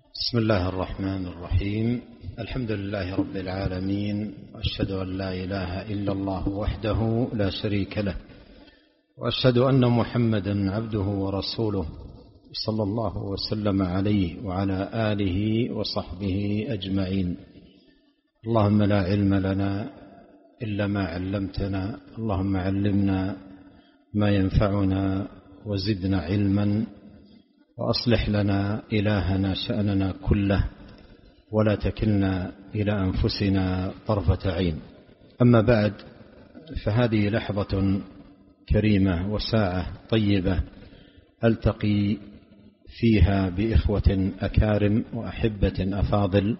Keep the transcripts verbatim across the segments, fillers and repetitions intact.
بسم الله الرحمن الرحيم. الحمد لله رب العالمين، وأشهد أن لا إله إلا الله وحده لا شريك له، وأشهد أن محمدا عبده ورسوله صلى الله وسلم عليه وعلى آله وصحبه أجمعين. اللهم لا علم لنا إلا ما علمتنا، اللهم علمنا ما ينفعنا وزدنا علما، وأصلح لنا إلهنا شأننا كله، ولا تكلنا إلى أنفسنا طرفة عين. أما بعد، فهذه لحظة كريمة وساعة طيبة ألتقي فيها بإخوة أكارم وأحبة أفاضل،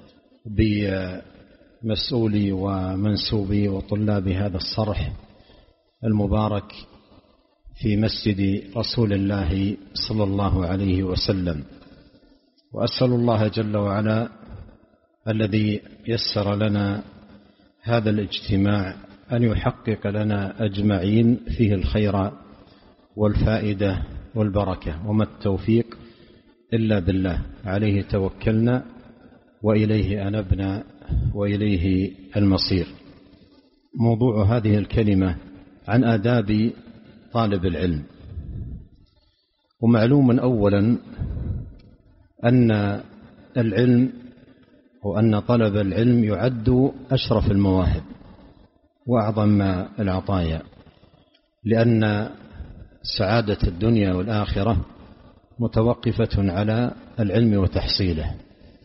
بمسؤولي ومنسوبي وطلاب هذا الصرح المبارك في مسجد رسول الله صلى الله عليه وسلم. وأسأل الله جل وعلا الذي يسر لنا هذا الاجتماع أن يحقق لنا أجمعين فيه الخير والفائدة والبركة، وما التوفيق إلا بالله، عليه توكلنا وإليه أنبنا وإليه المصير. موضوع هذه الكلمة عن آداب طالب العلم. ومعلوم أولا أن العلم وأن طلب العلم يعد أشرف المواهب وأعظم العطايا، لأن سعادة الدنيا والآخرة متوقفة على العلم وتحصيله.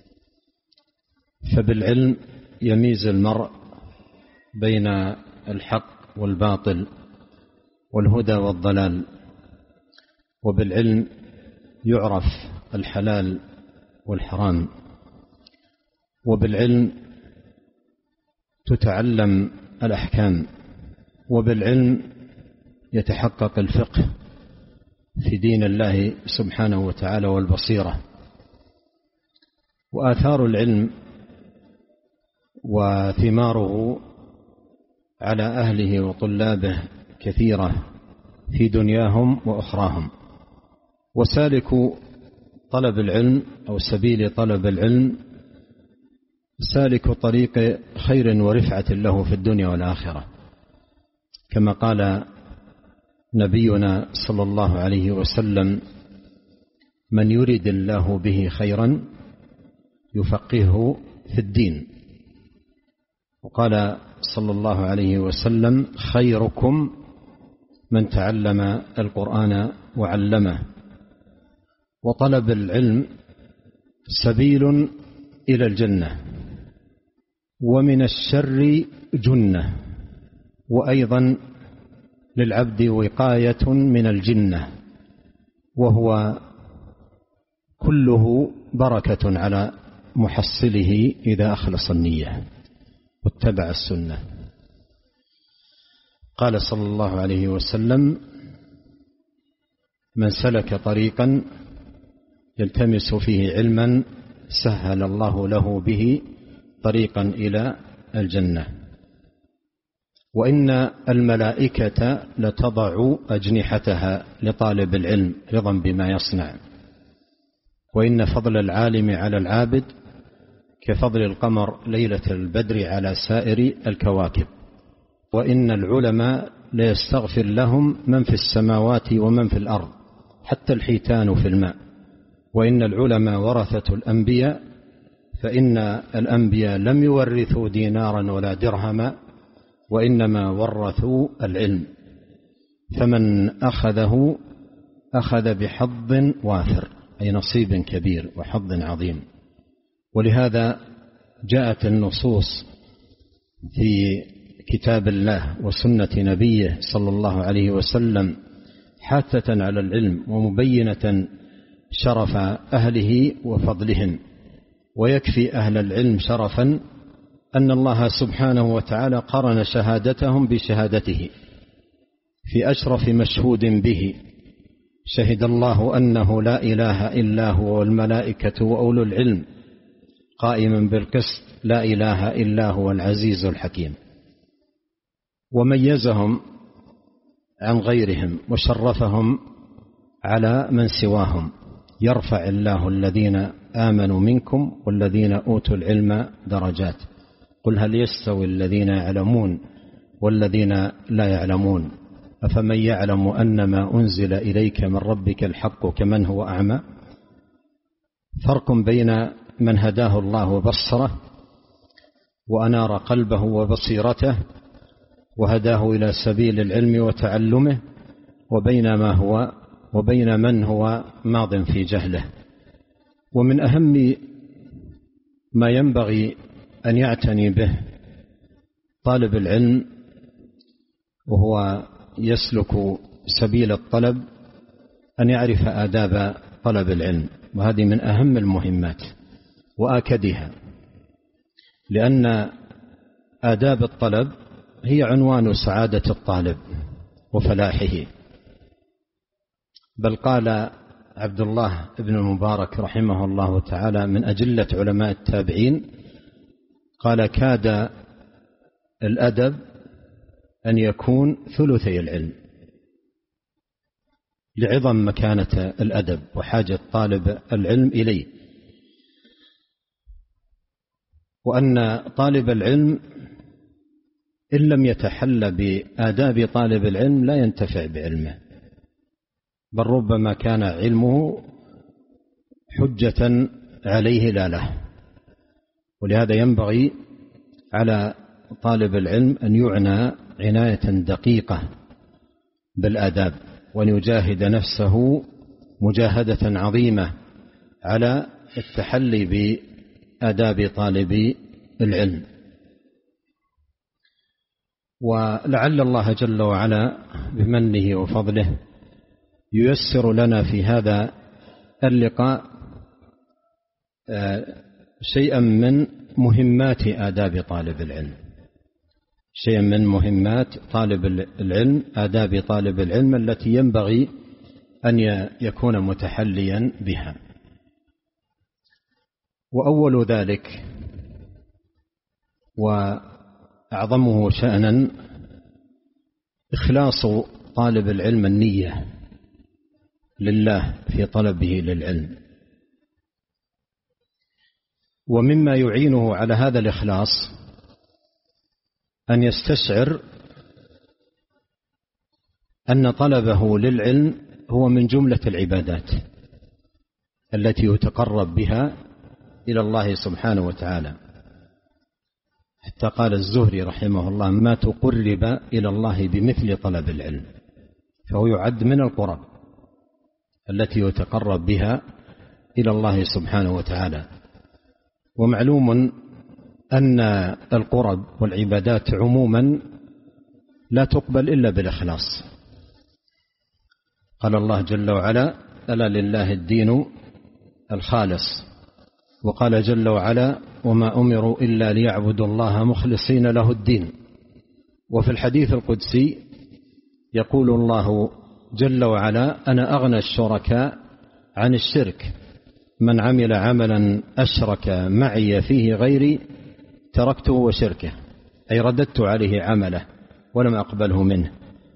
فبالعلم يميز المرء بين الحق والباطل والهدى والضلال، وبالعلم يعرف الحلال والحرام، وبالعلم تتعلم الأحكام، وبالعلم يتحقق الفقه في دين الله سبحانه وتعالى والبصيرة. وآثار العلم وثماره على أهله وطلابه كثيرة في دنياهم وأخراهم. وسالك طلب العلم أو سبيل طلب العلم سالك طريق خير ورفعة له في الدنيا والآخرة، كما قال نبينا صلى الله عليه وسلم: من يرد الله به خيرا يفقهه في الدين. وقال صلى الله عليه وسلم: خيركم من تعلم القرآن وعلمه. وطلب العلم سبيل إلى الجنة، ومن الشر جنة، وأيضا للعبد وقاية من الجنة، وهو كله بركة على محصله إذا أخلص النية واتبع السنة. قال صلى الله عليه وسلم: من سلك طريقا يلتمس فيه علما سهل الله له به طريقا إلى الجنة. وإن الملائكة لتضع أجنحتها لطالب العلم رضا بما يصنع. وإن فضل العالم على العابد كفضل القمر ليلة البدر على سائر الكواكب. وإن العلماء ليستغفر لهم من في السماوات ومن في الأرض، حتى الحيتان في الماء. وإن العلماء ورثة الأنبياء، فإن الأنبياء لم يورثوا دينارا ولا درهما، وإنما ورثوا العلم، فمن أخذه أخذ بحظ وافر، أي نصيب كبير وحظ عظيم. ولهذا جاءت النصوص في كتاب الله وسنة نبيه صلى الله عليه وسلم حاثة على العلم ومبينة شرف أهله وفضلهم. ويكفي أهل العلم شرفا أن الله سبحانه وتعالى قرن شهادتهم بشهادته في أشرف مشهود به. شهد الله أنه لا إله إلا هو والملائكة وأولو العلم قائما بالقسط لا إله إلا هو العزيز الحكيم. وميزهم عن غيرهم وشرفهم على من سواهم، يرفع الله الذين آمنوا منكم والذين أوتوا العلم درجات قل هل يستوي الذين يعلمون والذين لا يعلمون أفمن يعلم أنما أنزل إليك من ربك الحق كمن هو أعمى. فرق بين من هداه الله وبصره وأنار قلبه وبصيرته وهداه إلى سبيل العلم وتعلمه وبين ما هو وبين من هو ماض في جهله. ومن أهم ما ينبغي أن يعتني به طالب العلم وهو يسلك سبيل الطلب أن يعرف آداب طلب العلم، وهذه من أهم المهمات وآكدها، لأن آداب الطلب هي عنوان سعادة الطالب وفلاحه. بل قال عبد الله بن المبارك رحمه الله تعالى من أجلة علماء التابعين، قال كاد الأدب أن يكون ثلثي العلم، لعظم مكانة الأدب وحاجة طالب العلم إليه، وأن طالب العلم إن لم يتحل بآداب طالب العلم لا ينتفع بعلمه، بل ربما كان علمه حجة عليه لا له. ولهذا ينبغي على طالب العلم أن يعنى عناية دقيقة بالآداب، وأن يجاهد نفسه مجاهدة عظيمة على التحلي بآداب طالب العلم. ولعل الله جل وعلا بمنه وفضله ييسر لنا في هذا اللقاء شيئا من مهمات آداب طالب العلم، شيئا من مهمات طالب العلم، آداب طالب العلم التي ينبغي أن يكون متحليا بها. وأول ذلك وأعظمه شأنا إخلاص طالب العلم النية لله في طلبه للعلم. ومما يعينه على هذا الإخلاص أن يستشعر أن طلبه للعلم هو من جملة العبادات التي يتقرب بها إلى الله سبحانه وتعالى، حتى قال الزهري رحمه الله ما تقرب إلى الله بمثل طلب العلم، فهو يعد من القرب التي يتقرب بها إلى الله سبحانه وتعالى. ومعلوم أن القرب والعبادات عموما لا تقبل إلا بالإخلاص. قال الله جل وعلا ألا لله الدين الخالص، وقال جل وعلا وما أمروا إلا ليعبدوا الله مخلصين له الدين. وفي الحديث القدسي يقول الله جل وعلا أنا أغنى الشركاء عن الشرك، من عمل عملا أشرك معي فيه غيري تركته وشركه، أي رددت عليه عمله ولم أقبله منه.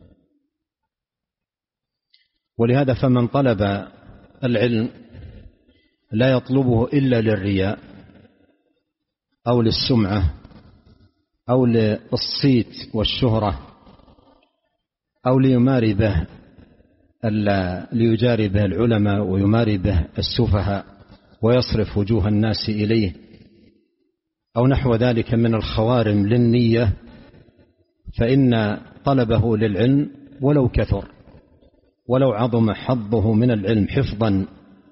ولهذا فمن طلب العلم لا يطلبه إلا للرياء أو للسمعة أو للصيت والشهرة أو ليماري به ليجاري به العلماء ويماري به السفهاء ويصرف وجوه الناس إليه أو نحو ذلك من الخوارم للنية، فإن طلبه للعلم ولو كثر ولو عظم حظه من العلم حفظا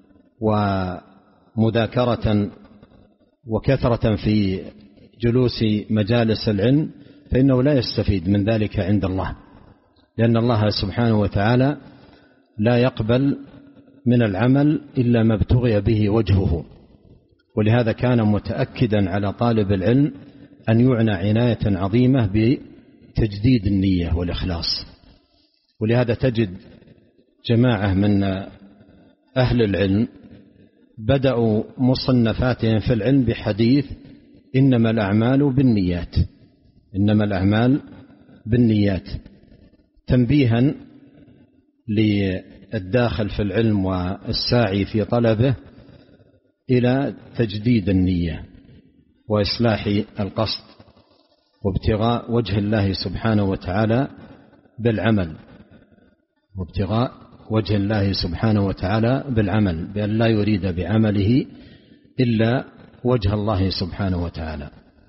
ومذاكرة وكثرة في جلوس مجالس العلم، فإنه لا يستفيد من ذلك عند الله، لأن الله سبحانه وتعالى لا يقبل من العمل إلا ما ابتغي به وجهه. ولهذا كان متأكدا على طالب العلم أن يعنى عناية عظيمة بتجديد النية والإخلاص. ولهذا تجد جماعة من أهل العلم بدأوا مصنفاتهم في العلم بحديث إنما الأعمال بالنيات، إنما الأعمال بالنيات، تنبيها الداخل في العلم والساعي في طلبه إلى تجديد النية وإصلاح القصد وابتغاء وجه الله سبحانه وتعالى بالعمل وابتغاء وجه الله سبحانه وتعالى بالعمل بأن لا يريد بعمله إلا وجه الله سبحانه وتعالى.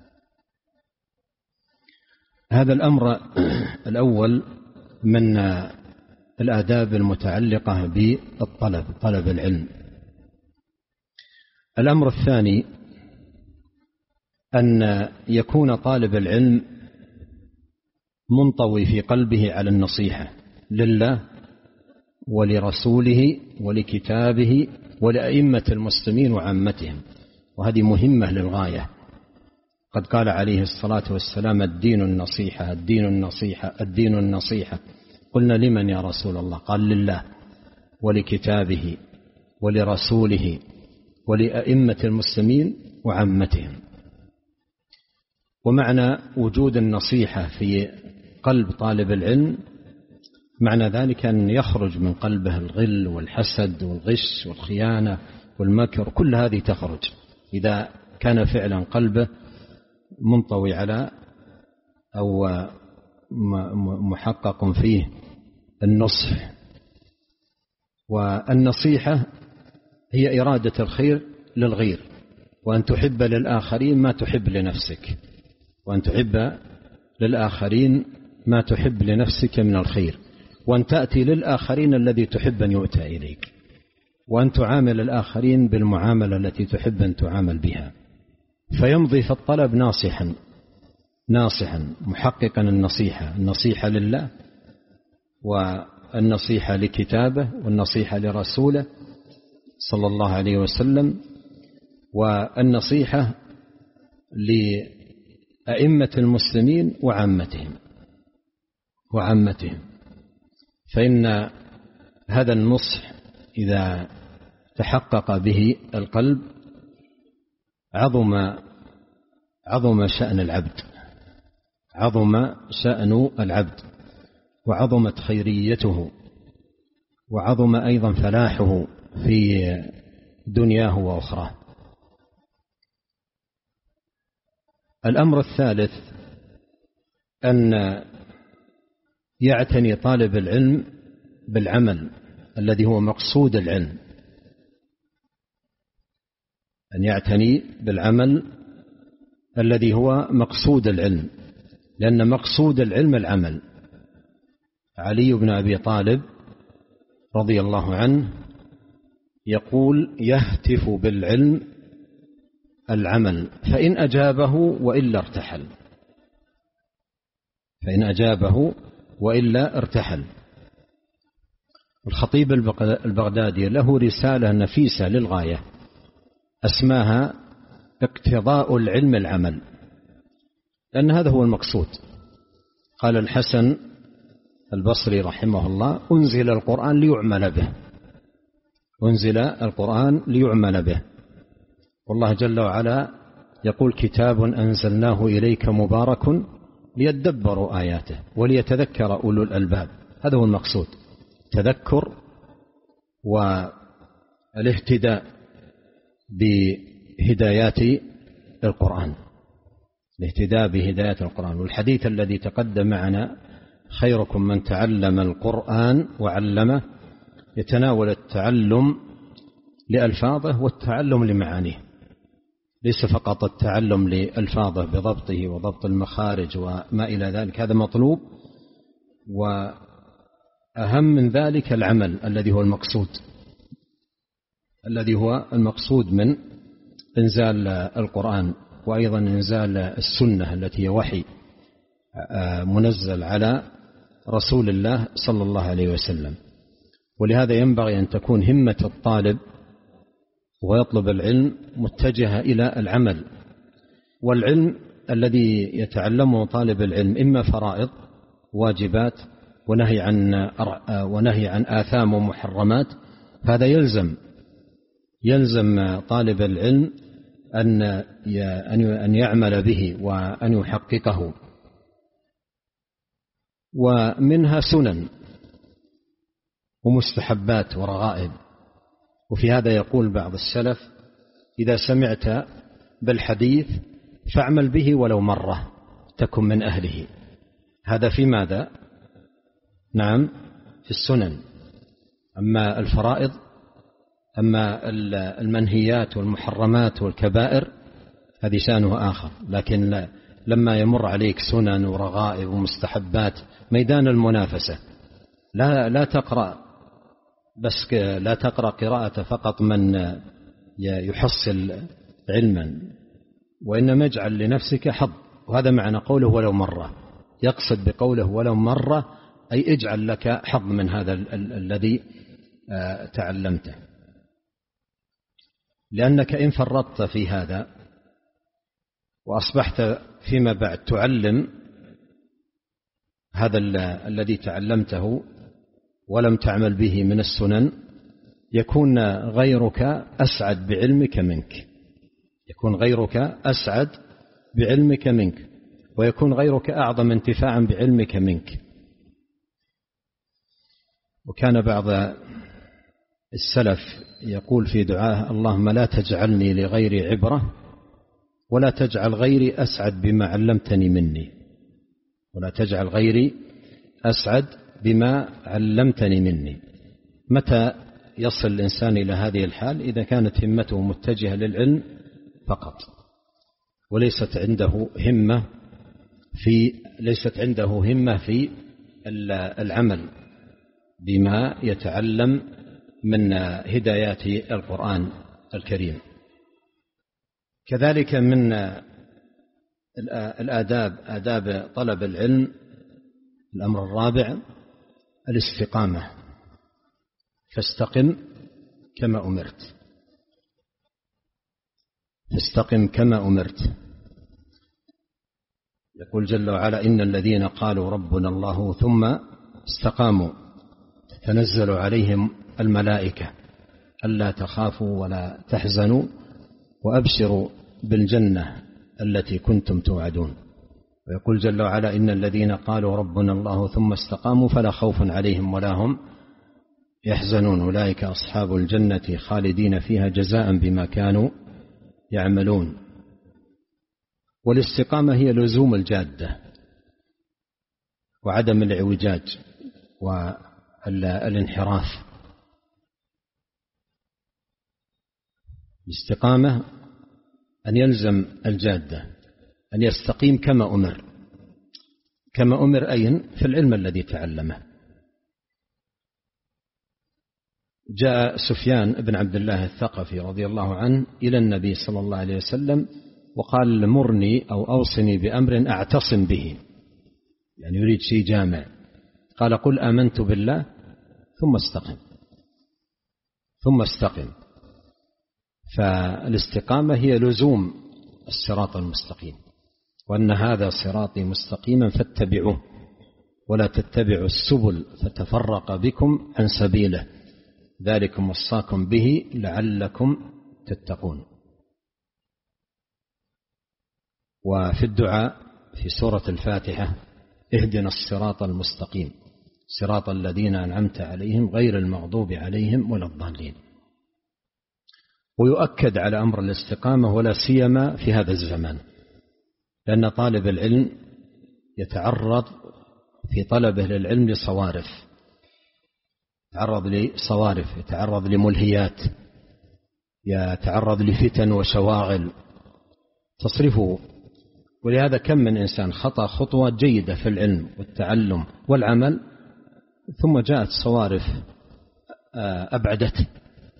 هذا الأمر الأول من الآداب المتعلقة بالطلب، طلب العلم. الأمر الثاني أن يكون طالب العلم منطوي في قلبه على النصيحة لله ولرسوله ولكتابه ولأئمة المسلمين وعامتهم، وهذه مهمة للغاية. قد قال عليه الصلاة والسلام: الدين النصيحة الدين النصيحة الدين النصيحة. قلنا: لمن يا رسول الله؟ قال: لله ولكتابه ولرسوله ولأئمة المسلمين وعامتهم. ومعنى وجود النصيحة في قلب طالب العلم معنى ذلك أن يخرج من قلبه الغل والحسد والغش والخيانة والمكر، كل هذه تخرج إذا كان فعلا قلبه منطوي على أو محقق فيه النصح. والنصيحة هي إرادة الخير للغير، وأن تحب للآخرين ما تحب لنفسك، وأن تحب للآخرين ما تحب لنفسك من الخير، وأن تأتي للآخرين الذي تحب أن يؤتى إليك، وأن تعامل الآخرين بالمعاملة التي تحب أن تعامل بها. فيمضي في الطلب ناصحا ناصحا محققا النصيحة، النصيحة لله والنصيحة لكتابه والنصيحة لرسوله صلى الله عليه وسلم والنصيحة لأئمة المسلمين وعامتهم وعامتهم فإن هذا النصح إذا تحقق به القلب عظم عظم شأن العبد عظم شأن العبد وعظمت خيريته، وعظم أيضا فلاحه في دنياه وأخراه. الأمر الثالث أن يعتني طالب العلم بالعمل الذي هو مقصود العلم، أن يعتني بالعمل الذي هو مقصود العلم، لأن مقصود العلم العمل. علي بن أبي طالب رضي الله عنه يقول: يهتف بالعلم العمل، فإن أجابه وإلا ارتحل فإن أجابه وإلا ارتحل. الخطيب البغدادي له رسالة نفيسة للغاية أسماها اقتضاء العلم العمل، لأن هذا هو المقصود. قال الحسن البصري رحمه الله: أنزل القرآن ليعمل به أنزل القرآن ليعمل به والله جل وعلا يقول: كتاب أنزلناه إليك مبارك ليدبروا آياته وليتذكر أولو الألباب. هذا هو المقصود، تذكر والاهتداء بهدايات القرآن الاهتداء بهدايات القرآن. والحديث الذي تقدم معنا: خيركم من تعلم القرآن وعلمه، يتناول التعلم لألفاظه والتعلم لمعانيه، ليس فقط التعلم لألفاظه بضبطه وضبط المخارج وما إلى ذلك، هذا مطلوب، وأهم من ذلك العمل الذي هو المقصود الذي هو المقصود من إنزال القرآن، وأيضا إنزال السنة التي هي وحي منزل على رسول الله صلى الله عليه وسلم. ولهذا ينبغي أن تكون همة الطالب ويطلب العلم متجهة إلى العمل. والعلم الذي يتعلمه طالب العلم إما فرائض واجبات ونهي عن ونهي عن آثام ومحرمات، هذا يلزم يلزم طالب العلم أن أن يعمل به وأن يحققه. ومنها سنن ومستحبات ورغائب. وفي هذا يقول بعض السلف: إذا سمعت بالحديث فاعمل به ولو مرة تكن من أهله. هذا في ماذا؟ نعم، في السنن. أما الفرائض، أما المنهيات والمحرمات والكبائر هذه شأنه آخر. لكن لما يمر عليك سنن ورغائب ومستحبات، ميدان المنافسة، لا لا تقرأ بس لا تقرأ قراءة فقط من يحصل علما، وإنما اجعل لنفسك حظ. وهذا معنى قوله ولو مرة، يقصد بقوله ولو مرة أي اجعل لك حظ من هذا الذي تعلمته، لأنك إن فرطت في هذا وأصبحت فيما بعد تعلم هذا الذي تعلمته ولم تعمل به من السنن، يكون غيرك أسعد بعلمك منك، يكون غيرك أسعد بعلمك منك، ويكون غيرك أعظم انتفاعا بعلمك منك. وكان بعض السلف يقول في دعاه: اللهم لا تجعلني لغيري عبرة، ولا تجعل غيري أسعد بما علمتني مني، ولا تجعل غيري أسعد بما علمتني مني. متى يصل الإنسان إلى هذه الحال؟ إذا كانت همته متجهة للعلم فقط، وليست عنده همة في ليست عنده همة في العمل بما يتعلم من هدايات القرآن الكريم. كذلك من الآداب، آداب طلب العلم، الأمر الرابع الاستقامة. فاستقم كما أمرت، فاستقم كما أمرت. يقول جل وعلا: إن الذين قالوا ربنا الله ثم استقاموا تنزل عليهم الملائكة ألا تخافوا ولا تحزنوا وأبشروا بالجنة التي كنتم توعدون. ويقول جل وعلا: إن الذين قالوا ربنا الله ثم استقاموا فلا خوف عليهم ولا هم يحزنون أولئك أصحاب الجنة خالدين فيها جزاء بما كانوا يعملون. والاستقامة هي لزوم الجادة وعدم الاعوجاج والانحراف. الاستقامة أن يلزم الجادة، أن يستقيم كما أمر. كما أمر أين؟ في العلم الذي تعلمه. جاء سفيان بن عبد الله الثقفي رضي الله عنه إلى النبي صلى الله عليه وسلم وقال: مرني أو أوصني بأمر أعتصم به، يعني يريد شيء جامع. قال: قل آمنت بالله ثم استقم، ثم استقم. فالاستقامة هي لزوم الصراط المستقيم، وأن هذا صراطي مستقيما فاتبعوه ولا تتبعوا السبل فتفرق بكم عن سبيله ذلكم وصاكم به لعلكم تتقون. وفي الدعاء في سورة الفاتحة: اهدنا الصراط المستقيم صراط الذين أنعمت عليهم غير المغضوب عليهم ولا الضالين. ويؤكد على أمر الاستقامة ولا سيما في هذا الزمان، لأن طالب العلم يتعرض في طلبه للعلم لصوارف، يتعرض لصوارف، يتعرض لملهيات، يتعرض لفتن وشواغل تصرفه. ولهذا كم من إنسان خطأ خطوة جيدة في العلم والتعلم والعمل، ثم جاءت صوارف أبعدته،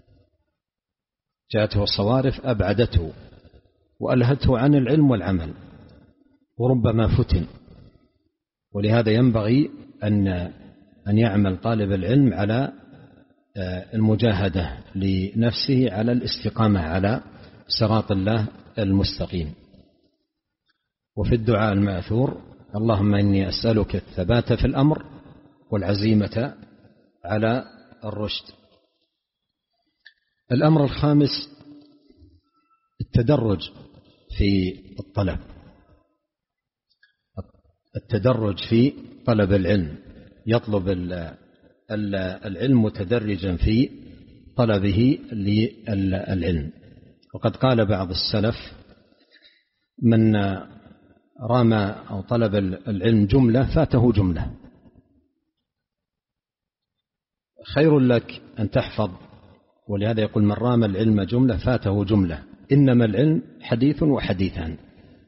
جاءته صوارف أبعدته وألهته عن العلم والعمل، وربما فتن. ولهذا ينبغي أن أن يعمل طالب العلم على المجاهدة لنفسه على الاستقامة على صراط الله المستقيم. وفي الدعاء المأثور: اللهم إني أسألك الثبات في الأمر والعزيمة على الرشد. الأمر الخامس التدرج في الطلب، التدرج في طلب العلم. يطلب العلم متدرجا في طلبه للعلم. وقد قال بعض السلف: من رام أو طلب العلم جملة فاته جملة. خير لك أن تحفظ، ولهذا يقول: من رام العلم جملة فاته جملة، إنما العلم حديث وحديثان.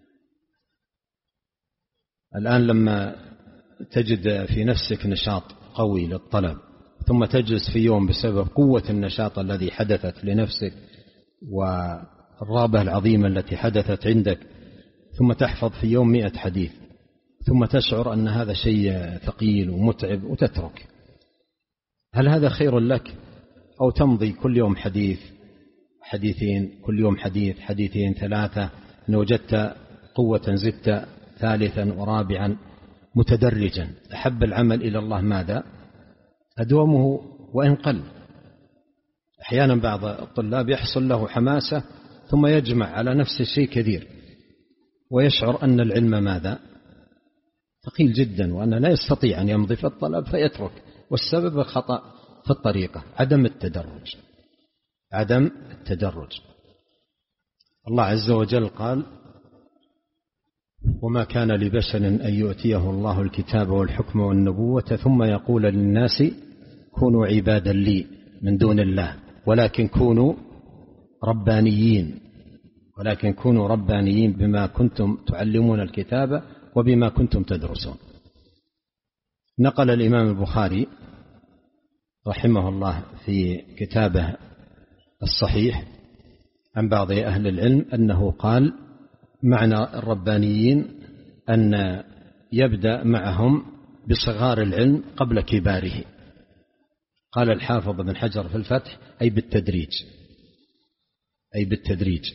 الآن لما تجد في نفسك نشاط قوي للطلب، ثم تجلس في يوم بسبب قوة النشاط الذي حدثت لنفسك والرغبة العظيمة التي حدثت عندك، ثم تحفظ في يوم مئة حديث، ثم تشعر أن هذا شيء ثقيل ومتعب وتترك، هل هذا خير لك؟ أو تمضي كل يوم حديث حديثين، كل يوم حديث حديثين ثلاثة، إن وجدت قوة زدت ثالثا ورابعا متدرجا. أحب العمل إلى الله ماذا؟ أدومه وإن قل. أحيانا بعض الطلاب يحصل له حماسة ثم يجمع على نفس الشيء كثير ويشعر أن العلم ماذا؟ ثقيل جدا، وأن لا يستطيع أن يمضي في الطلب فيترك. والسبب خطأ في الطريقة، عدم التدرج عدم التدرج. الله عز وجل قال: وما كان لبشر أن يؤتيه الله الكتاب والحكم والنبوة ثم يقول للناس كونوا عبادا لي من دون الله ولكن كونوا ربانيين ولكن كونوا ربانيين بما كنتم تعلمون الكتاب وبما كنتم تدرسون. نقل الإمام البخاري رحمه الله في كتابه الصحيح عن بعض أهل العلم أنه قال: معنى الربانيين أن يبدأ معهم بصغار العلم قبل كباره. قال الحافظ بن حجر في الفتح: أي بالتدريج أي بالتدريج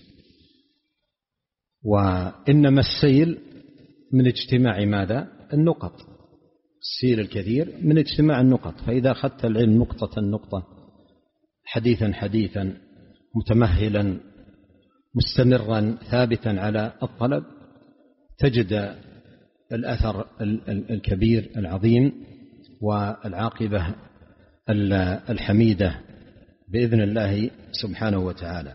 وإنما السيل من اجتماع ماذا؟ النقط. السيل الكثير من اجتماع النقط. فإذا أخذت العلم نقطة نقطة، حديثا حديثا، متمهلا مستمرا ثابتا على الطلب، تجد الأثر الكبير العظيم والعاقبة الحميدة بإذن الله سبحانه وتعالى.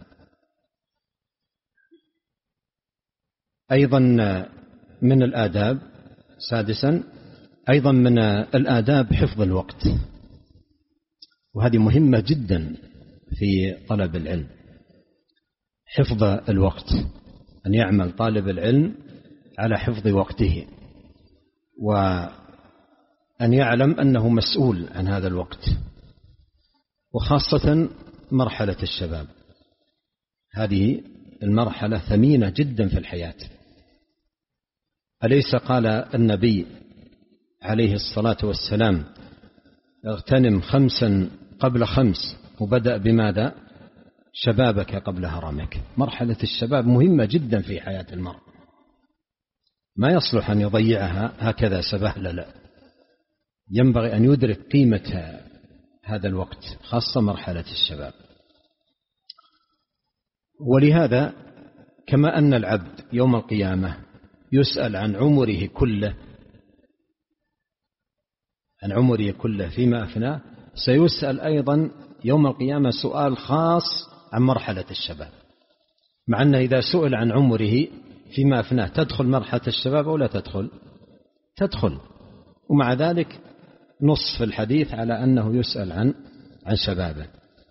أيضا من الآداب، سادسا أيضا من الآداب حفظ الوقت، وهذه مهمة جدا في طلب العلم. حفظ الوقت، أن يعمل طالب العلم على حفظ وقته، وأن يعلم أنه مسؤول عن هذا الوقت، وخاصة مرحلة الشباب. هذه المرحلة ثمينة جدا في الحياة. أليس قال النبي عليه الصلاة والسلام: اغتنم خمسا قبل خمس، وبدأ بماذا؟ شبابك قبل هرمك. مرحلة الشباب مهمة جدا في حياة المرء، ما يصلح أن يضيعها هكذا سبهللا. ينبغي أن يدرك قيمة هذا الوقت، خاصة مرحلة الشباب. ولهذا كما أن العبد يوم القيامة يسأل عن عمره كله عن عمره كله فيما أفناه، سيسأل أيضا يوم القيامة سؤال خاص عن مرحلة الشباب. مع أنه إذا سئل عن عمره فيما أفناه تدخل مرحلة الشباب أو لا تدخل؟ تدخل. ومع ذلك نص في الحديث على أنه يسأل عن عن شبابه.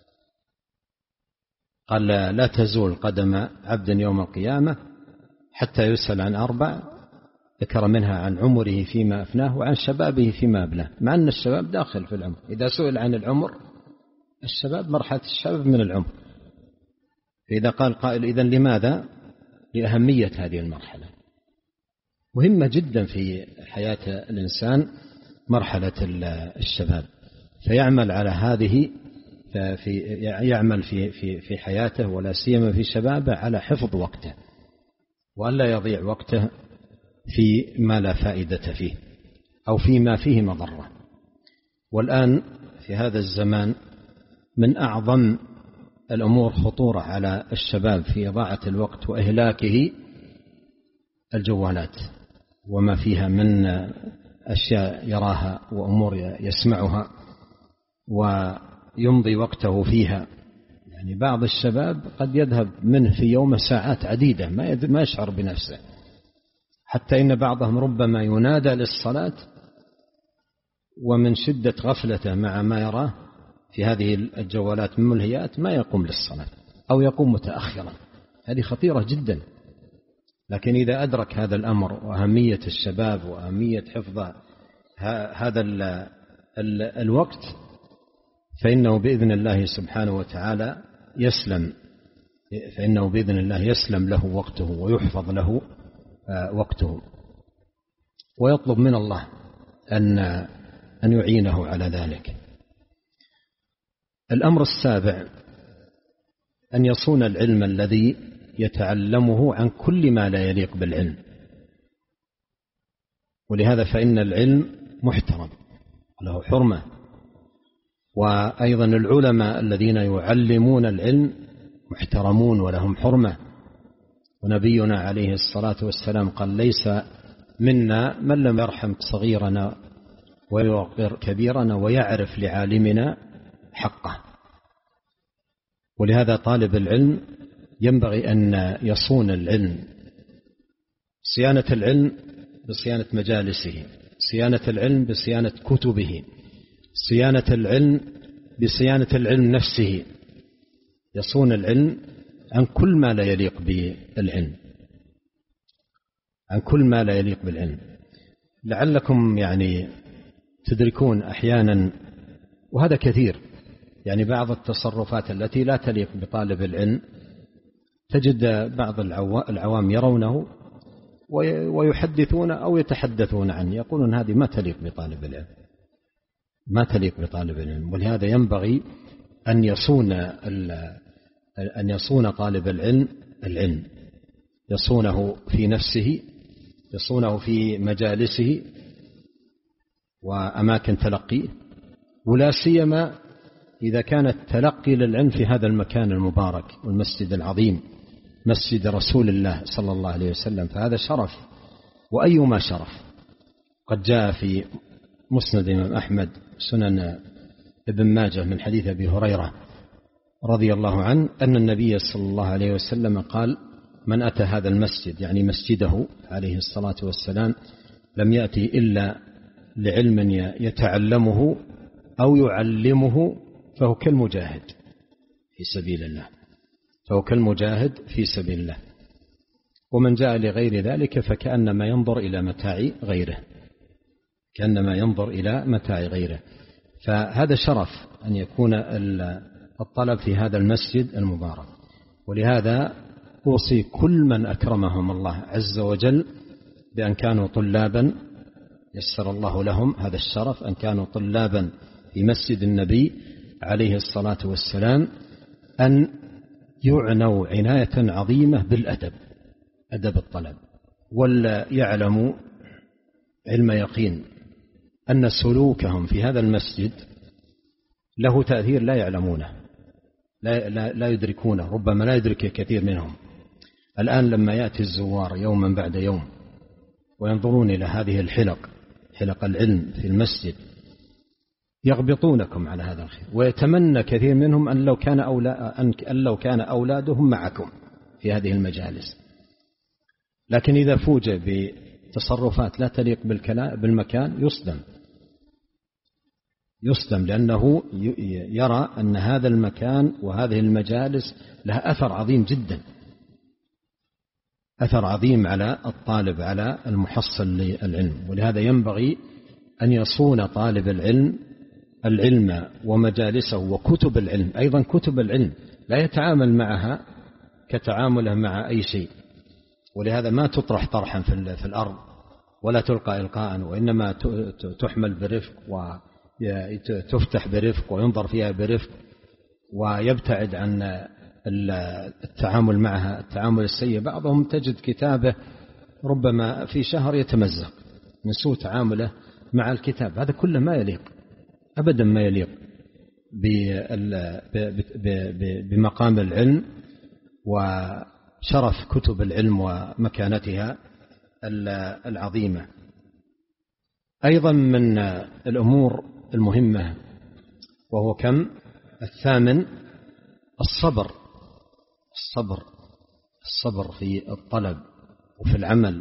قال: لا تزول قدم عبد يوم القيامة حتى يسأل عن أربع، ذكر منها عن عمره فيما أفناه وعن شبابه فيما أبلاه. مع أن الشباب داخل في العمر، إذا سئل عن العمر الشباب مرحلة الشباب من العمر. فإذا قال قائل: إذن لماذا؟ لأهمية هذه المرحلة، مهمة جدا في حياة الإنسان مرحلة الشباب، فيعمل على هذه في يعمل في في في حياته ولا سيما في شبابه على حفظ وقته، وألا يضيع وقته في ما لا فائدة فيه أو فيما فيه مضرة. والآن في هذا الزمان من أعظم الأمور خطورة على الشباب في إضاعة الوقت وإهلاكه الجوالات وما فيها من أشياء يراها وأمور يسمعها ويمضي وقته فيها. يعني بعض الشباب قد يذهب منه في يوم ساعات عديدة ما يشعر بنفسه، حتى إن بعضهم ربما ينادى للصلاة ومن شدة غفلته مع ما يراه في هذه الجوالات من ملهيات ما يقوم للصلاة أو يقوم متأخرا. هذه خطيرة جدا. لكن إذا أدرك هذا الأمر وأهمية الشباب وأهمية حفظ هذا ال ال الوقت فإنه بإذن الله سبحانه وتعالى يسلم فإنه بإذن الله يسلم له وقته ويحفظ له وقته، ويطلب من الله أن أن يعينه على ذلك. الأمر السابع أن يصون العلم الذي يتعلمه عن كل ما لا يليق بالعلم، ولهذا فإن العلم محترم له حرمة. وأيضا العلماء الذين يعلمون العلم محترمون ولهم حرمة. ونبينا عليه الصلاة والسلام قال: ليس منا من لم يرحم صغيرنا ويوقر كبيرنا ويعرف لعالمنا حقه. ولهذا طالب العلم ينبغي أن يصون العلم، صيانة العلم بصيانة مجالسه، صيانة العلم بصيانة كتبه، صيانة العلم بصيانة العلم نفسه. يصون العلم عن كل ما لا يليق بالعلم، عن كل ما لا يليق بالعلم. لعلكم يعني تدركون أحيانا، وهذا كثير، يعني بعض التصرفات التي لا تليق بطالب العلم تجد بعض العوام يرونه ويحدثون أو يتحدثون عنه، يقولون هذه ما تليق بطالب العلم، ما تليق بطالب العلم. ولهذا ينبغي أن يصون أن يصون طالب العلم العلم، يصونه في نفسه، يصونه في مجالسه وأماكن تلقيه، ولا سيما إذا كان التلقي للعلم في هذا المكان المبارك والمسجد العظيم مسجد رسول الله صلى الله عليه وسلم، فهذا شرف وأيما شرف. قد جاء في مسند الإمام أحمد سنن ابن ماجه من حديث أبي هريرة رضي الله عنه أن النبي صلى الله عليه وسلم قال: من أتى هذا المسجد، يعني مسجده عليه الصلاة والسلام، لم يأتي إلا لعلم يتعلمه أو يعلمه فهو كالمجاهد في سبيل الله، فهو كالمجاهد في سبيل الله. ومن جاء لغير ذلك فكأنما ينظر إلى متاع غيره، كأنما ينظر إلى متاع غيره. فهذا شرف أن يكون الطلب في هذا المسجد المبارك. ولهذا أوصي كل من أكرمهم الله عز وجل بأن كانوا طلابا يسر الله لهم هذا الشرف، أن كانوا طلابا في مسجد النبي عليه الصلاة والسلام، أن يعنوا عناية عظيمة بالأدب، أدب الطلب، ولا يعلموا علم يقين أن سلوكهم في هذا المسجد له تأثير لا يعلمونه، لا, لا, لا يدركونه، ربما لا يدرك كثير منهم. الآن لما يأتي الزوار يوما بعد يوم وينظرون إلى هذه الحلق، حلق العلم في المسجد، يغبطونكم على هذا الخير، ويتمنى كثير منهم أن لو كان أولا أن لو كان أولادهم معكم في هذه المجالس. لكن إذا فوجئ بتصرفات لا تليق بالمكان يصدم، يصدم لأنه يرى أن هذا المكان وهذه المجالس لها أثر عظيم جدا، أثر عظيم على الطالب، على المحصل للعلم. ولهذا ينبغي أن يصون طالب العلم العلم ومجالسه وكتب العلم، أيضا كتب العلم لا يتعامل معها كتعامله مع أي شيء. ولهذا ما تطرح طرحا في الأرض ولا تلقى إلقاء، وإنما تحمل برفق وتفتح برفق وينظر فيها برفق، ويبتعد عن التعامل معها التعامل السيء. بعضهم تجد كتابه ربما في شهر يتمزق من سوء تعامله مع الكتاب، هذا كله ما يليق أبدا، ما يليق بمقام العلم وشرف كتب العلم ومكانتها العظيمة. أيضا من الأمور المهمة وهو كم؟ الثامن الصبر. الصبر الصبر في الطلب وفي العمل،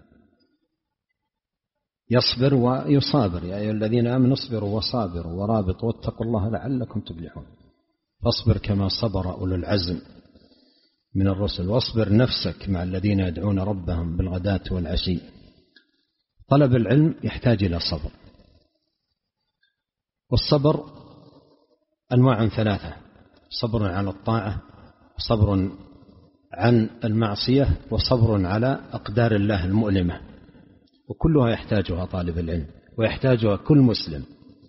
يصبر ويصابر. يا أيها الذين آمنوا اصبروا وصابروا ورابطوا واتقوا الله لعلكم تفلحون. فاصبر كما صبر أولو العزم من الرسل، واصبر نفسك مع الذين يدعون ربهم بالغداة والعشي. طلب العلم يحتاج إلى صبر، والصبر أنواع ثلاثة: صبر على الطاعة، صبر عن المعصية، وصبر على أقدار الله المؤلمة، وكلها يحتاجها طالب العلم ويحتاجها كل مسلم.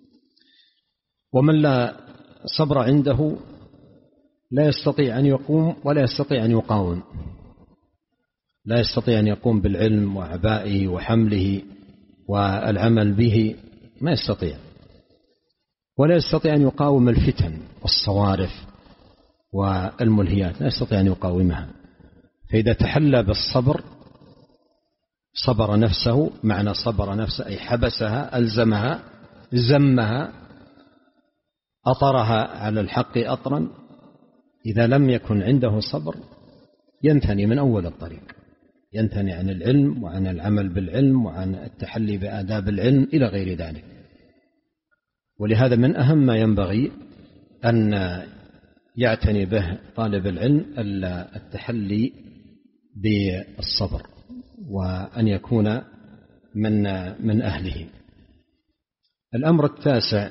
ومن لا صبر عنده لا يستطيع أن يقوم ولا يستطيع أن يقاوم، لا يستطيع أن يقوم بالعلم وعبائه وحمله والعمل به، ما يستطيع، ولا يستطيع أن يقاوم الفتن والصوارف والملهيات، لا يستطيع أن يقاومها. فإذا تحلى بالصبر صبر نفسه، معنى صبر نفسه أي حبسها، ألزمها، زمها، أطرها على الحق أطرا. إذا لم يكن عنده صبر ينثني من أول الطريق، ينثني عن العلم وعن العمل بالعلم وعن التحلي بآداب العلم إلى غير ذلك. ولهذا من أهم ما ينبغي أن يعتني به طالب العلم التحلي بالصبر، وأن يكون من من أهله. الأمر التاسع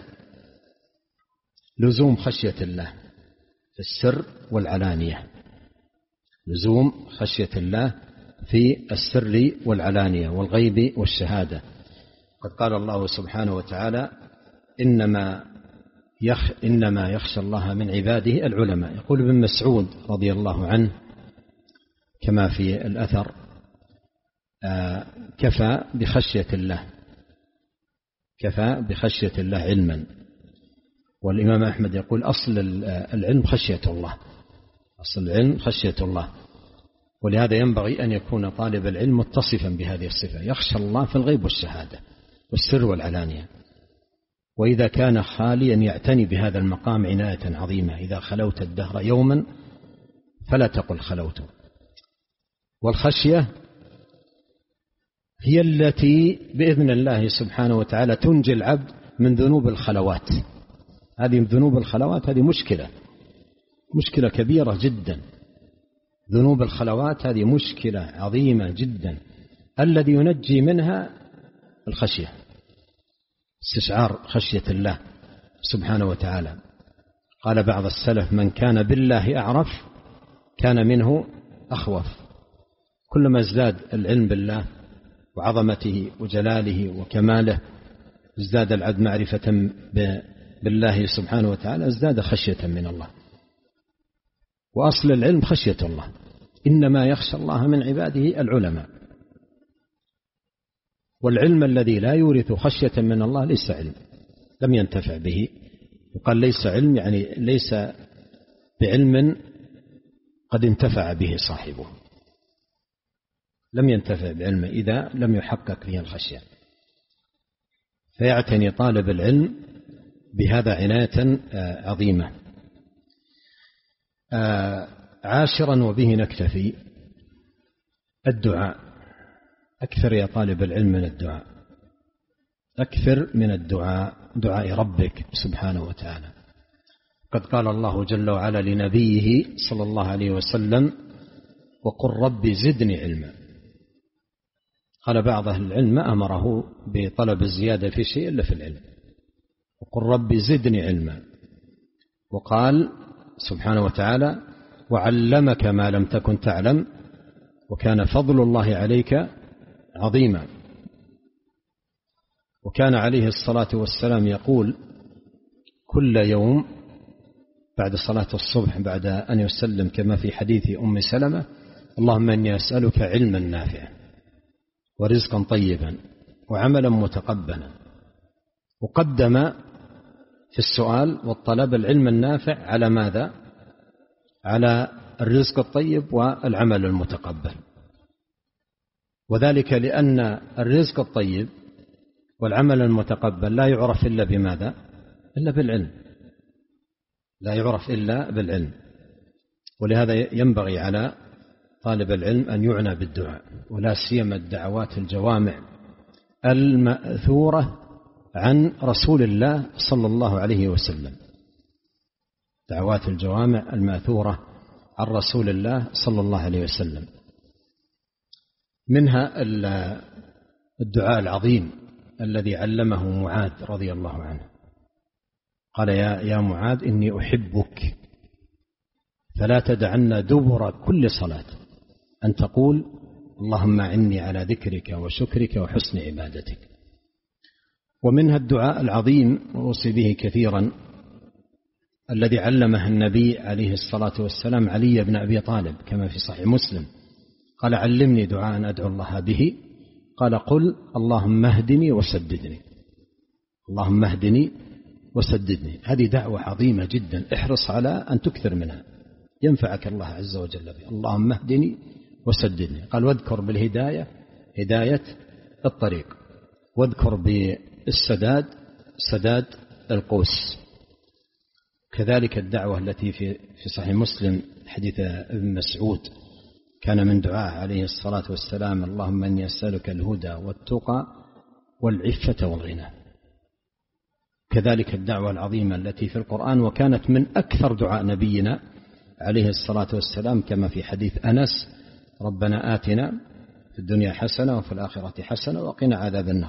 لزوم خشية الله في السر والعلانية، لزوم خشية الله في السر والعلانية والغيب والشهادة. قد قال الله سبحانه وتعالى: إنما يخ إنما يخشى الله من عباده العلماء. يقول ابن مسعود رضي الله عنه كما في الأثر: آه كفى بخشية الله كفى بخشية الله علما. والإمام أحمد يقول: أصل العلم خشية الله، أصل العلم خشية الله. ولهذا ينبغي أن يكون طالب العلم متصفا بهذه الصفة، يخشى الله في الغيب والشهادة والسر والعلانية. وإذا كان خاليا يعتني بهذا المقام عناية عظيمة: إذا خلوت الدهر يوما فلا تقل خلوت. والخشية هي التي بإذن الله سبحانه وتعالى تنجي العبد من ذنوب الخلوات. هذه ذنوب الخلوات هذه مشكلة مشكلة كبيرة جدا. ذنوب الخلوات هذه مشكلة عظيمة جدا، الذي ينجي منها الخشية، استشعار خشية الله سبحانه وتعالى. قال بعض السلف: من كان بالله أعرف كان منه أخوف. كلما ازداد العلم بالله وعظمته وجلاله وكماله ازداد العبد معرفة بالله سبحانه وتعالى، ازداد خشية من الله. وأصل العلم خشية الله، إنما يخشى الله من عباده العلماء. والعلم الذي لا يورث خشية من الله ليس علم، لم ينتفع به. وقال ليس علم يعني ليس بعلم قد انتفع به صاحبه، لم ينتفع بعلم إذا لم يحقق فيه الخشية. فيعتني طالب العلم بهذا عناية عظيمة. عاشرا وبه نكتفي: الدعاء. أكثر يا طالب العلم من الدعاء، أكثر من الدعاء، دعاء ربك سبحانه وتعالى. قد قال الله جل وعلا لنبيه صلى الله عليه وسلم: وقل رب زدني علما. قال بعض أهل العلم: ما أمره بطلب الزيادة في شيء إلا في العلم، وقل رب زدني علما. وقال سبحانه وتعالى: وعلمك ما لم تكن تعلم وكان فضل الله عليك عظيما. وكان عليه الصلاة والسلام يقول كل يوم بعد صلاة الصبح بعد أن يسلم كما في حديث أم سلمة: اللهم إني أسألك علما نافعا ورزقا طيبا وعملا متقبلا. وقدم في السؤال والطلب العلم النافع على ماذا؟ على الرزق الطيب والعمل المتقبل. وذلك لأن الرزق الطيب والعمل المتقبل لا يعرف إلا بماذا؟ إلا بالعلم. لا يعرف إلا بالعلم. ولهذا ينبغي على طالب العلم أن يعنى بالدعاء، ولا سيما الدعوات الجوامع المأثورة عن رسول الله صلى الله عليه وسلم، دعوات الجوامع المأثورة عن رسول الله صلى الله عليه وسلم. منها الدعاء العظيم الذي علمه معاذ رضي الله عنه، قال يا يا معاذ إني أحبك فلا تدعن دبر كل صلاة أن تقول اللهم أعني على ذكرك وشكرك وحسن عبادتك. ومنها الدعاء العظيم وأوصي به كثيرا الذي علمه النبي عليه الصلاة والسلام علي بن أبي طالب كما في صحيح مسلم، قال علمني دعاء أدعو الله به، قال قل اللهم اهدني وسددني، اللهم اهدني وسددني. هذه دعوة عظيمة جدا، احرص على أن تكثر منها، ينفعك الله عز وجل بها. اللهم اهدني وسددني. قال واذكر بالهداية هداية الطريق، واذكر بالسداد سداد القوس. كذلك الدعوة التي في في صحيح مسلم حديث ابن مسعود كان من دعاء عليه الصلاة والسلام اللهم إني أسألك الهدى والتقى والعفة والغنى. كذلك الدعوة العظيمة التي في القرآن، وكانت من أكثر دعاء نبينا عليه الصلاة والسلام كما في حديث أنس ربنا آتنا في الدنيا حسنة وفي الآخرة حسنة وقنا عذاب النار.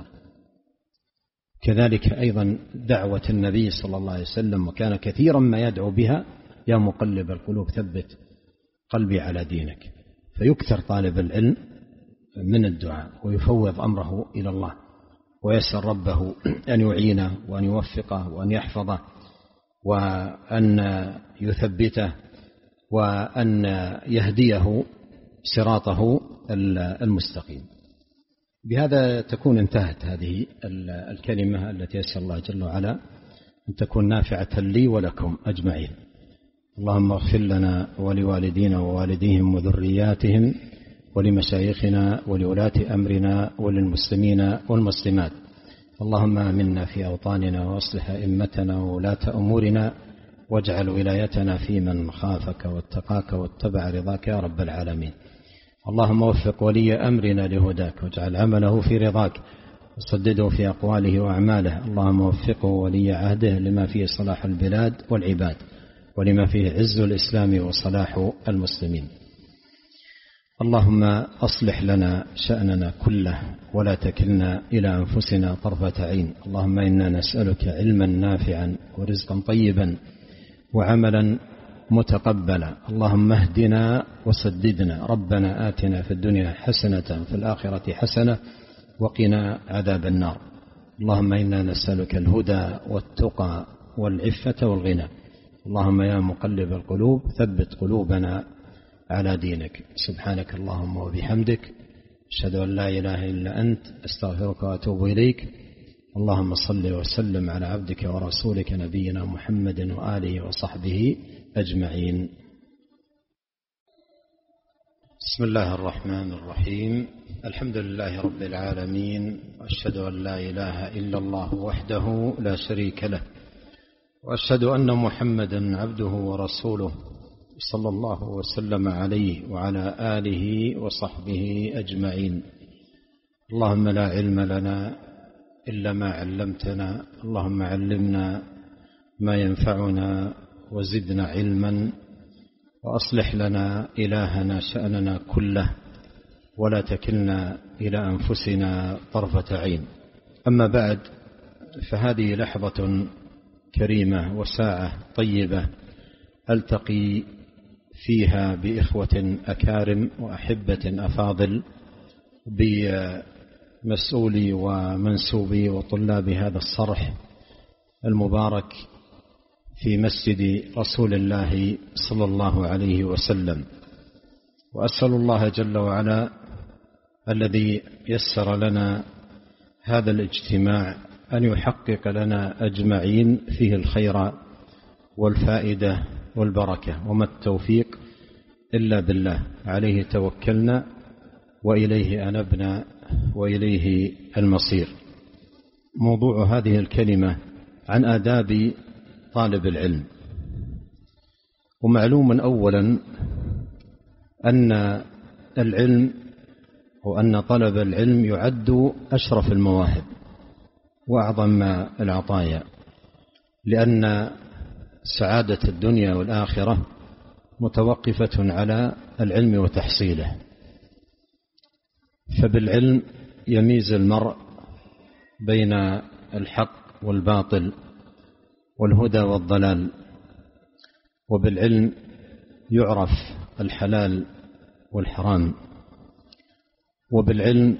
كذلك أيضا دعوة النبي صلى الله عليه وسلم، وكان كثيرا ما يدعو بها يا مقلب القلوب ثبت قلبي على دينك. فيكثر طالب العلم من الدعاء ويفوض أمره إلى الله، ويسأل ربه أن يعينه وأن يوفقه وأن يحفظه وأن يثبته وأن يهديه صراطه المستقيم. بهذا تكون انتهت هذه الكلمة التي أسأل الله جل وعلا أن تكون نافعة لي ولكم أجمعين. اللهم اغفر لنا ولوالدينا ووالديهم وذرياتهم ولمشايخنا ولولاة أمرنا وللمسلمين والمسلمات. اللهم آمنا في أوطاننا وأصلح أئمتنا وولاة أمورنا، واجعل ولايتنا في من خافك واتقاك واتبع رضاك يا رب العالمين. اللهم وفق ولي أمرنا لهداك، واجعل عمله في رضاك، وسدده في أقواله وأعماله. اللهم وفقه ولي عهده لما فيه صلاح البلاد والعباد، ولما فيه عز الإسلام وصلاح المسلمين. اللهم أصلح لنا شأننا كله ولا تكلنا إلى أنفسنا طرفة عين. اللهم إنا نسألك علما نافعا ورزقا طيبا وعملا متقبلا. اللهم اهدنا وسددنا. ربنا آتنا في الدنيا حسنة في الآخرة حسنة وقنا عذاب النار. اللهم إنا نسألك الهدى والتقى والعفة والغنى. اللهم يا مقلب القلوب ثبت قلوبنا على دينك. سبحانك اللهم وبحمدك، أشهد أن لا إله إلا أنت، أستغفرك وأتوب إليك. اللهم صل وسلم على عبدك ورسولك نبينا محمد وآله وصحبه أجمعين. بسم الله الرحمن الرحيم. الحمد لله رب العالمين، وأشهد أن لا إله إلا الله وحده لا شريك له، وأشهد أن محمدا عبده ورسوله صلى الله وسلم عليه وعلى آله وصحبه أجمعين. اللهم لا علم لنا إلا ما علمتنا، اللهم علمنا ما ينفعنا وزدنا علما، وأصلح لنا إلهنا شأننا كله ولا تكلنا إلى أنفسنا طرفة عين. أما بعد، فهذه لحظة كريمة وساعة طيبة ألتقي فيها بإخوة أكارم وأحبة أفاضل، بمسؤولي ومنسوبي وطلاب هذا الصرح المبارك في مسجد رسول الله صلى الله عليه وسلم. وأسأل الله جل وعلا الذي يسر لنا هذا الاجتماع أن يحقق لنا أجمعين فيه الخير والفائدة والبركة، وما التوفيق إلا بالله، عليه توكلنا وإليه أنبنا وإليه المصير. موضوع هذه الكلمة عن آداب طالب العلم. ومعلوم أولا أن العلم وأن طلب العلم يعد أشرف المواهب وأعظم العطايا، لأن سعادة الدنيا والآخرة متوقفة على العلم وتحصيله. فبالعلم يميز المرء بين الحق والباطل والهدى والضلال، وبالعلم يعرف الحلال والحرام، وبالعلم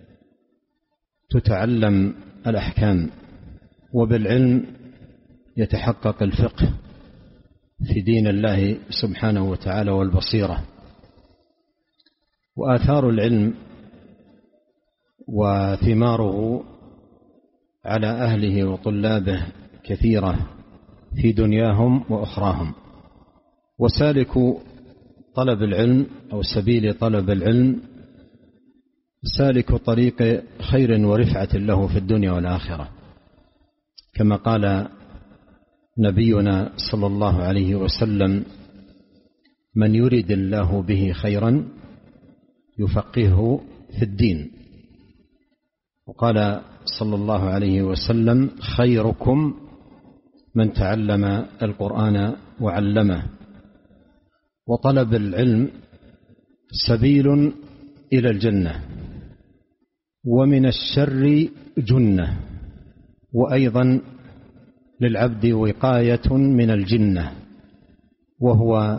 تتعلم الأحكام، وبالعلم يتحقق الفقه في دين الله سبحانه وتعالى والبصيرة. وآثار العلم وثماره على أهله وطلابه كثيرة في دنياهم وأخراهم. وسالك طلب العلم أو سبيل طلب العلم سالك طريق خير ورفعة له في الدنيا والآخرة، كما قال نبينا صلى الله عليه وسلم: من يرد الله به خيرا يفقهه في الدين. وقال صلى الله عليه وسلم: خيركم من تعلم القرآن وعلمه. وطلب العلم سبيل إلى الجنة، ومن الشر جنة، وأيضا للعبد وقاية من الجنة، وهو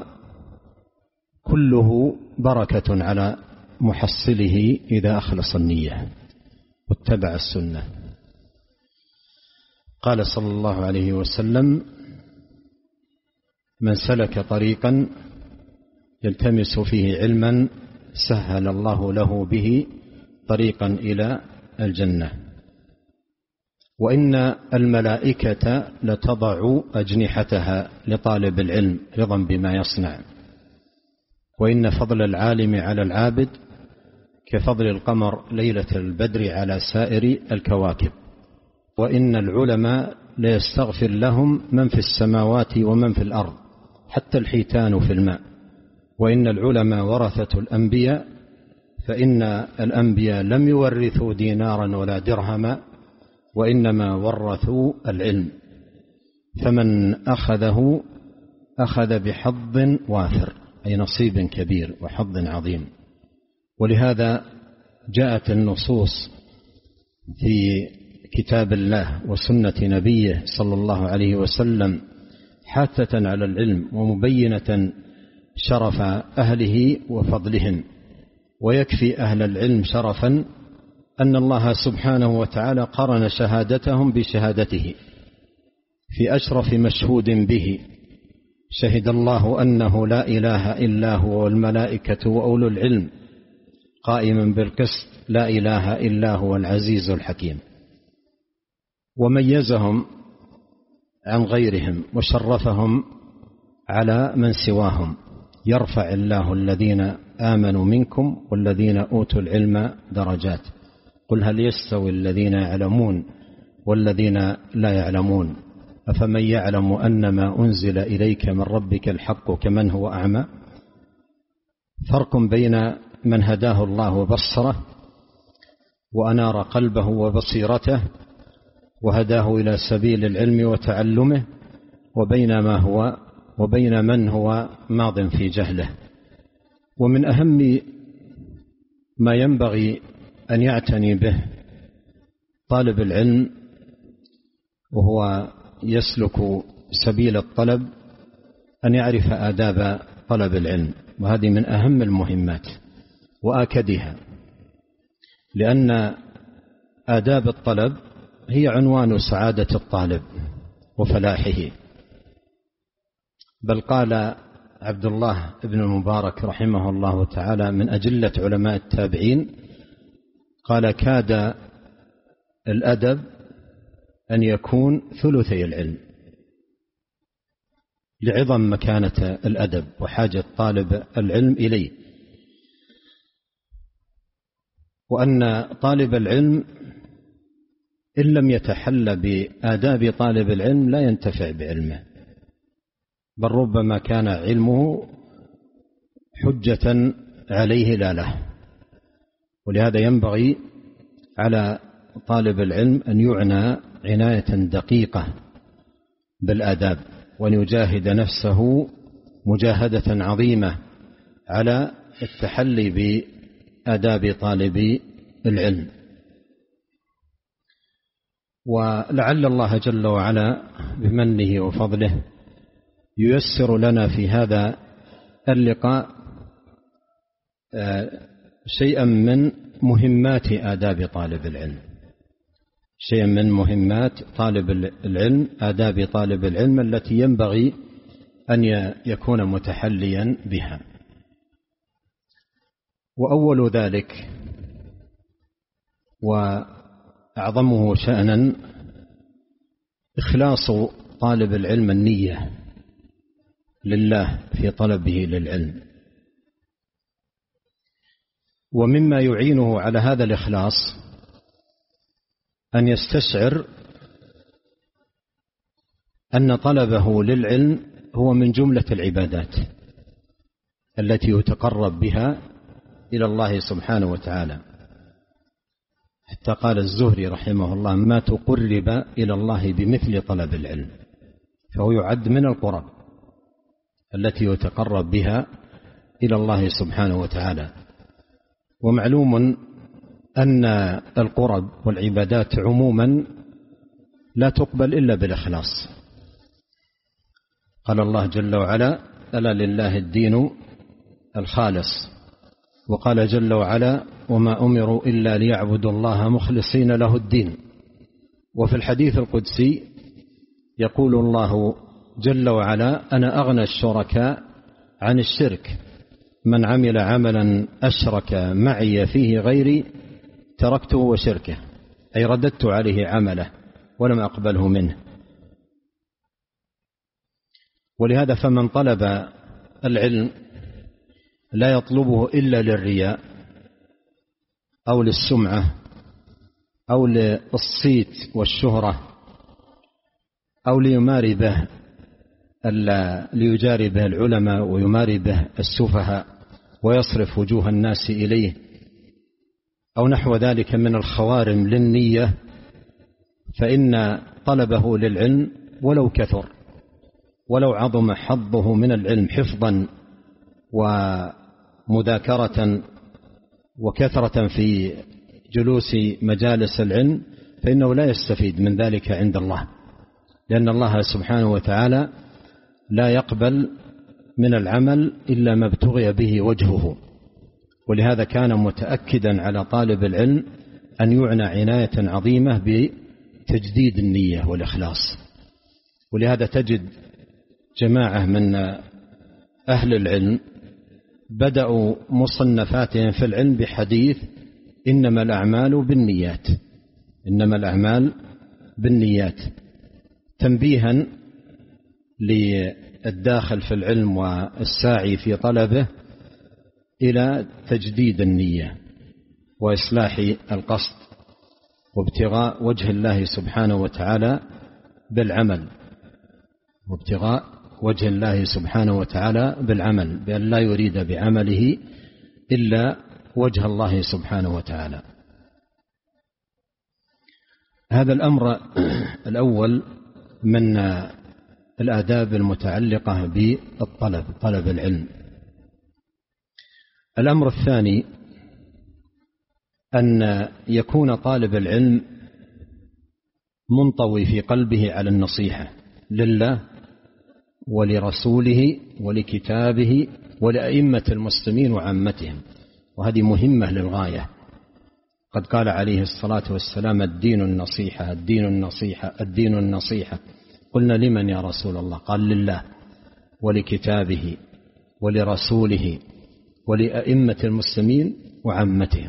كله بركة على محصله إذا أخلص النية واتبع السنة. قال صلى الله عليه وسلم: من سلك طريقا يلتمس فيه علما سهل الله له به طريقا إلى الجنة. وإن الملائكة لتضع أجنحتها لطالب العلم رضا بما يصنع. وإن فضل العالم على العابد كفضل القمر ليلة البدر على سائر الكواكب. وإن العلماء ليستغفر لهم من في السماوات ومن في الأرض، حتى الحيتان في الماء. وإن العلماء ورثة الأنبياء، فإن الأنبياء لم يورثوا دينارا ولا درهما، وإنما ورثوا العلم، فمن أخذه أخذ بحظ وافر، أي نصيب كبير وحظ عظيم. ولهذا جاءت النصوص في كتاب الله وسنة نبيه صلى الله عليه وسلم حاثة على العلم ومبينة شرف أهله وفضلهم. ويكفي أهل العلم شرفا أن الله سبحانه وتعالى قرن شهادتهم بشهادته في أشرف مشهود به. شهد الله أنه لا إله إلا هو والملائكة وأولو العلم قائما بالقسط لا إله إلا هو العزيز الحكيم. وميزهم عن غيرهم وشرفهم على من سواهم. يرفع الله الذين آمنوا منكم والذين أوتوا العلم درجات. قل هل يستوي الذين يعلمون والذين لا يعلمون أفمن يعلم أنما أنزل إليك من ربك الحق كمن هو أعمى. فرق بين من هداه الله وبصره وأنار قلبه وبصيرته وهداه إلى سبيل العلم وتعلمه، وبين ما هو وبين من هو ماض في جهله. ومن أهم ما ينبغي أن يعتني به طالب العلم وهو يسلك سبيل الطلب أن يعرف آداب طلب العلم، وهذه من أهم المهمات وآكدها، لأن آداب الطلب هي عنوان سعادة الطالب وفلاحه. بل قال عبد الله بن المبارك رحمه الله تعالى من أجلة علماء التابعين، قال: كاد الأدب أن يكون ثلثي العلم، لعظم مكانة الأدب وحاجة طالب العلم إليه. وأن طالب العلم إن لم يتحلى بآداب طالب العلم لا ينتفع بعلمه. بل ربما كان علمه حجة عليه لا له. ولهذا ينبغي على طالب العلم أن يعنى عناية دقيقة بالآداب، وأن يجاهد نفسه مجاهدة عظيمة على التحلي بآداب طالب العلم. ولعل الله جل وعلا بمنه وفضله ييسر لنا في هذا اللقاء شيئا من مهمات آداب طالب العلم، شيئا من مهمات طالب العلم، آداب طالب العلم التي ينبغي أن يكون متحليا بها. وأول ذلك وأعظمه شأنا إخلاص طالب العلم النية لله في طلبه للعلم. ومما يعينه على هذا الإخلاص أن يستشعر أن طلبه للعلم هو من جملة العبادات التي يتقرب بها إلى الله سبحانه وتعالى. حتى قال الزهري رحمه الله: ما تقرب إلى الله بمثل طلب العلم، فهو يعد من القرب التي يتقرب بها إلى الله سبحانه وتعالى. ومعلوم أن القرب والعبادات عموما لا تقبل إلا بالإخلاص. قال الله جل وعلا: ألا لله الدين الخالص. وقال جل وعلا: وما أمروا إلا ليعبدوا الله مخلصين له الدين. وفي الحديث القدسي يقول الله جل وعلا: أنا أغنى الشركاء عن الشرك، من عمل عملا أشرك معي فيه غيري تركته وشركه، أي رددت عليه عمله ولم أقبله منه. ولهذا فمن طلب العلم لا يطلبه إلا للرياء أو للسمعة أو للصيت والشهرة أو ليماري به ليجاري به العلماء ويماري به السفهاء ويصرف وجوه الناس إليه أو نحو ذلك من الخوارم للنية، فإن طلبه للعلم ولو كثر ولو عظم حظه من العلم حفظا ومذاكرة وكثرة في جلوس مجالس العلم، فإنه لا يستفيد من ذلك عند الله، لأن الله سبحانه وتعالى لا يقبل من العمل إلا ما ابتغي به وجهه. ولهذا كان متأكدا على طالب العلم أن يعنى عناية عظيمة بتجديد النية والإخلاص. ولهذا تجد جماعة من أهل العلم بدأوا مصنفاتهم في العلم بحديث إنما الأعمال بالنيات، إنما الأعمال بالنيات، تنبيها للداخل في العلم والساعي في طلبه إلى تجديد النية وإصلاح القصد وابتغاء وجه الله سبحانه وتعالى بالعمل، وابتغاء وجه الله سبحانه وتعالى بالعمل، بأن لا يريد بعمله إلا وجه الله سبحانه وتعالى. هذا الأمر الأول من الآداب المتعلقة بالطلب، طلب العلم. الأمر الثاني أن يكون طالب العلم منطوي في قلبه على النصيحة لله ولرسوله ولكتابه ولأئمة المسلمين وعامتهم، وهذه مهمة للغاية. قد قال عليه الصلاة والسلام: الدين النصيحة، الدين النصيحة، الدين النصيحة. قلنا: لمن يا رسول الله؟ قال: لله ولكتابه ولرسوله ولأئمة المسلمين وعامتهم.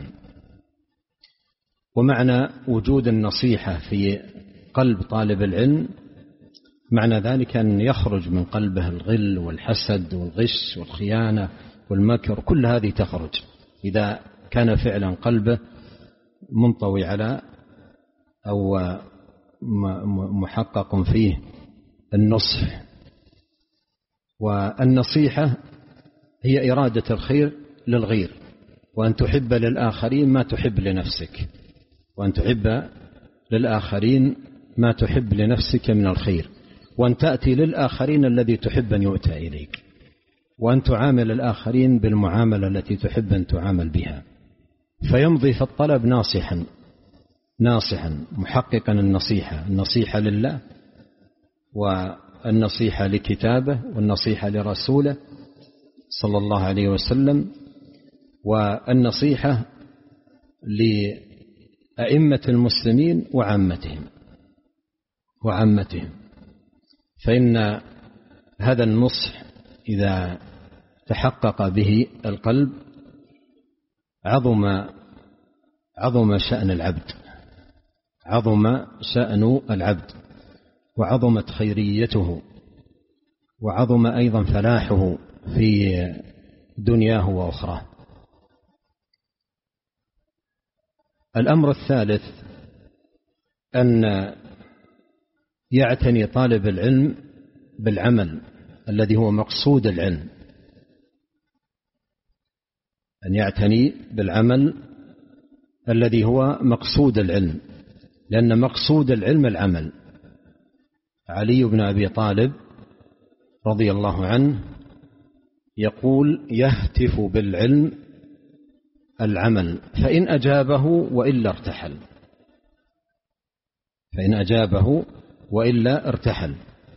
ومعنى وجود النصيحة في قلب طالب العلم معنى ذلك أن يخرج من قلبه الغل والحسد والغش والخيانة والمكر، كل هذه تخرج إذا كان فعلا قلبه منطوي على أو محقق فيه النصح والنصيحة هي إرادة الخير للغير، وأن تحب للآخرين ما تحب لنفسك، وأن تحب للآخرين ما تحب لنفسك من الخير، وأن تأتي للآخرين الذي تحب أن يؤتى إليك، وأن تعامل الآخرين بالمعاملة التي تحب أن تعامل بها. فيمضي في الطلب ناصحا ناصحا محققا النصيحة، النصيحة لله والنصيحة لكتابه والنصيحة لرسوله صلى الله عليه وسلم، والنصيحة لأئمة المسلمين وعامتهم وعامتهم فإن هذا النصح إذا تحقق به القلب عظم عظم شأن العبد عظم شأن العبد وعظمت خيريته، وعظم أيضا فلاحه في دنياه وأخراه. الأمر الثالث أن يعتني طالب العلم بالعمل الذي هو مقصود العلم، أن يعتني بالعمل الذي هو مقصود العلم، لأن مقصود العلم العمل. علي بن أبي طالب رضي الله عنه يقول: يهتف بالعلم العمل، فإن أجابه وإلا ارتحل فإن أجابه وإلا ارتحل.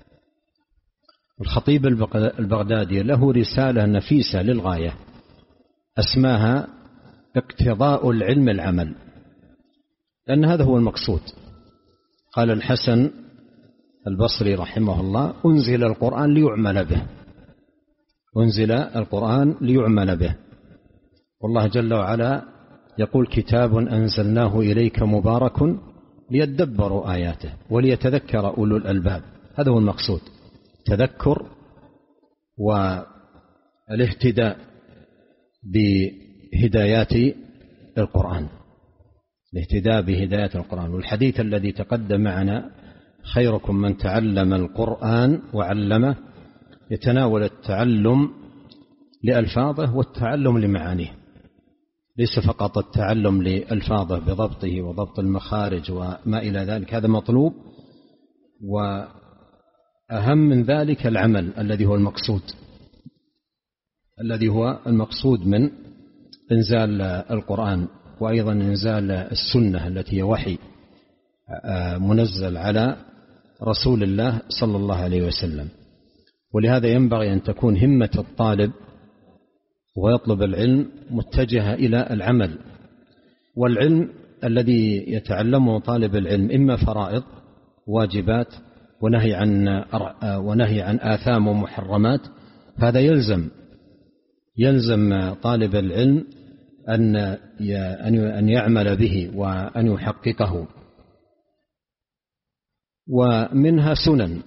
الخطيب البغدادي له رسالة نفيسة للغاية أسماها اقتضاء العلم العمل، لأن هذا هو المقصود. قال الحسن البصري رحمه الله: أنزل القرآن ليعمل به أنزل القرآن ليعمل به والله جل وعلا يقول: كتاب أنزلناه إليك مبارك ليدبروا آياته وليتذكر أولو الألباب. هذا هو المقصود، تذكر والاهتداء بهدايات القرآن، الاهتداء بهدايات القرآن. والحديث الذي تقدم معنا: خيركم من تعلم القرآن وعلمه، يتناول التعلم لألفاظه والتعلم لمعانيه، ليس فقط التعلم لألفاظه بضبطه وضبط المخارج وما إلى ذلك، هذا مطلوب، وأهم من ذلك العمل الذي هو المقصود الذي هو المقصود من إنزال القرآن، وأيضا إنزال السنة التي هي وحي منزل على رسول الله صلى الله عليه وسلم. ولهذا ينبغي أن تكون همة الطالب ويطلب العلم متجهة إلى العمل. والعلم الذي يتعلمه طالب العلم إما فرائض واجبات ونهي عن ونهي عن آثام ومحرمات، هذا يلزم يلزم طالب العلم أن أن يعمل به وأن يحققه. ومنها سنن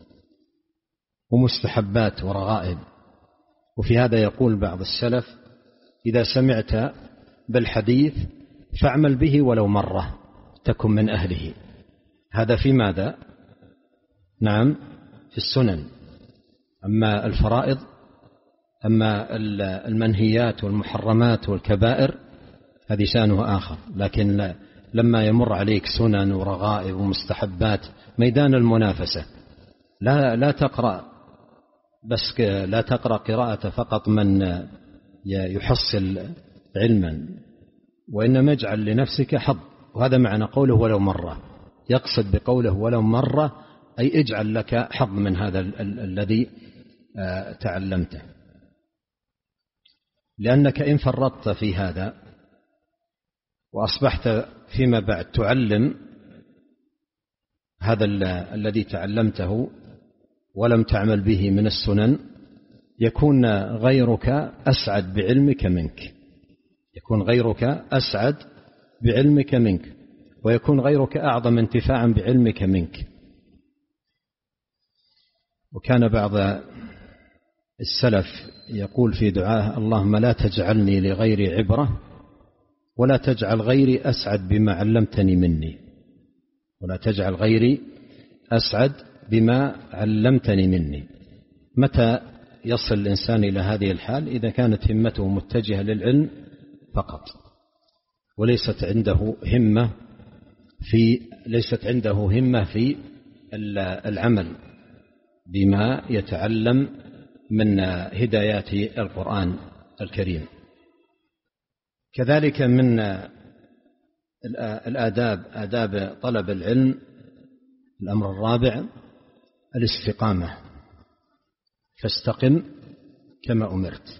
ومستحبات ورغائب. وفي هذا يقول بعض السلف: إذا سمعت بالحديث فاعمل به ولو مرة تكن من أهله. هذا في ماذا؟ نعم، في السنن. أما الفرائض، أما المنهيات والمحرمات والكبائر، هذه شأنه آخر. لكن لما يمر عليك سنن ورغائب ومستحبات، ميدان المنافسة، لا لا تقرأ بس لا تقرأ قراءة فقط من يحصل علما، وإنما اجعل لنفسك حظ. وهذا معنى قوله ولو مرة، يقصد بقوله ولو مرة أي اجعل لك حظ من هذا الذي تعلمته، لأنك إن فرطت في هذا وأصبحت فيما بعد تعلم هذا الذي تعلمته ولم تعمل به من السنن، يكون غيرك أسعد بعلمك منك يكون غيرك أسعد بعلمك منك ويكون غيرك أعظم انتفاعا بعلمك منك. وكان بعض السلف يقول في دعاه: اللهم لا تجعلني لغيري عبرة ولا تجعل غيري أسعد بما علمتني مني ولا تجعل غيري أسعد بما علمتني مني. متى يصل الإنسان إلى هذه الحال إذا كانت همته متجهة للعلم فقط، وليست عنده همة في ليست عنده همة في العمل بما يتعلم من هدايات القرآن الكريم. كذلك من الآداب آداب طلب العلم الأمر الرابع الاستقامة، فاستقم كما أمرت،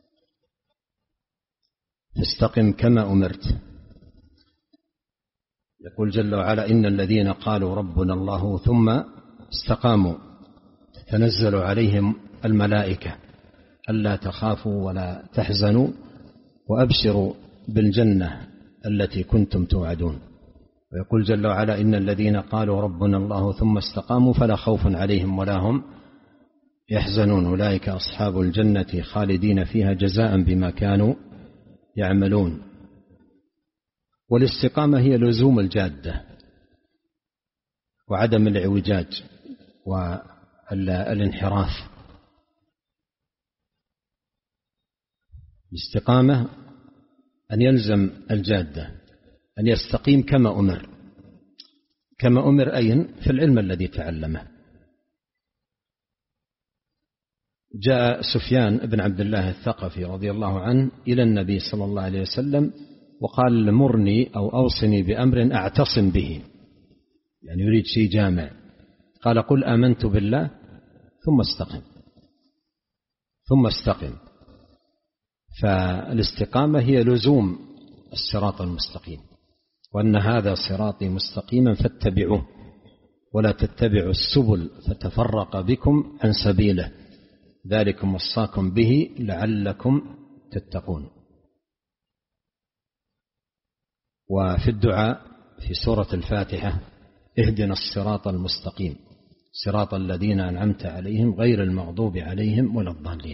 فاستقم كما أمرت. يقول جل وعلا: إن الذين قالوا ربنا الله ثم استقاموا تنزل عليهم الملائكة ألا تخافوا ولا تحزنوا وأبشروا بالجنة التي كنتم توعدون. ويقول جل وعلا: إن الذين قالوا ربنا الله ثم استقاموا فلا خوف عليهم ولا هم يحزنون أولئك أصحاب الجنة خالدين فيها جزاء بما كانوا يعملون. والاستقامة هي لزوم الجادة وعدم الاعوجاج والانحراف. الاستقامة أن يلزم الجادة، أن يستقيم كما أمر. كما أمر أين؟ في العلم الذي تعلمه. جاء سفيان بن عبد الله الثقفي رضي الله عنه إلى النبي صلى الله عليه وسلم وقال: مرني أو أوصني بأمر أعتصم به، يعني يريد شيء جامع. قال: قل آمنت بالله ثم استقم ثم استقم. فالاستقامة هي لزوم الصراط المستقيم، وأن هذا صراطي مستقيما فاتبعوه ولا تتبعوا السبل فتفرق بكم عن سبيله ذلكم وصاكم به لعلكم تتقون. وفي الدعاء في سورة الفاتحة: اهدنا الصراط المستقيم صراط الذين أنعمت عليهم غير المغضوب عليهم ولا الضالين.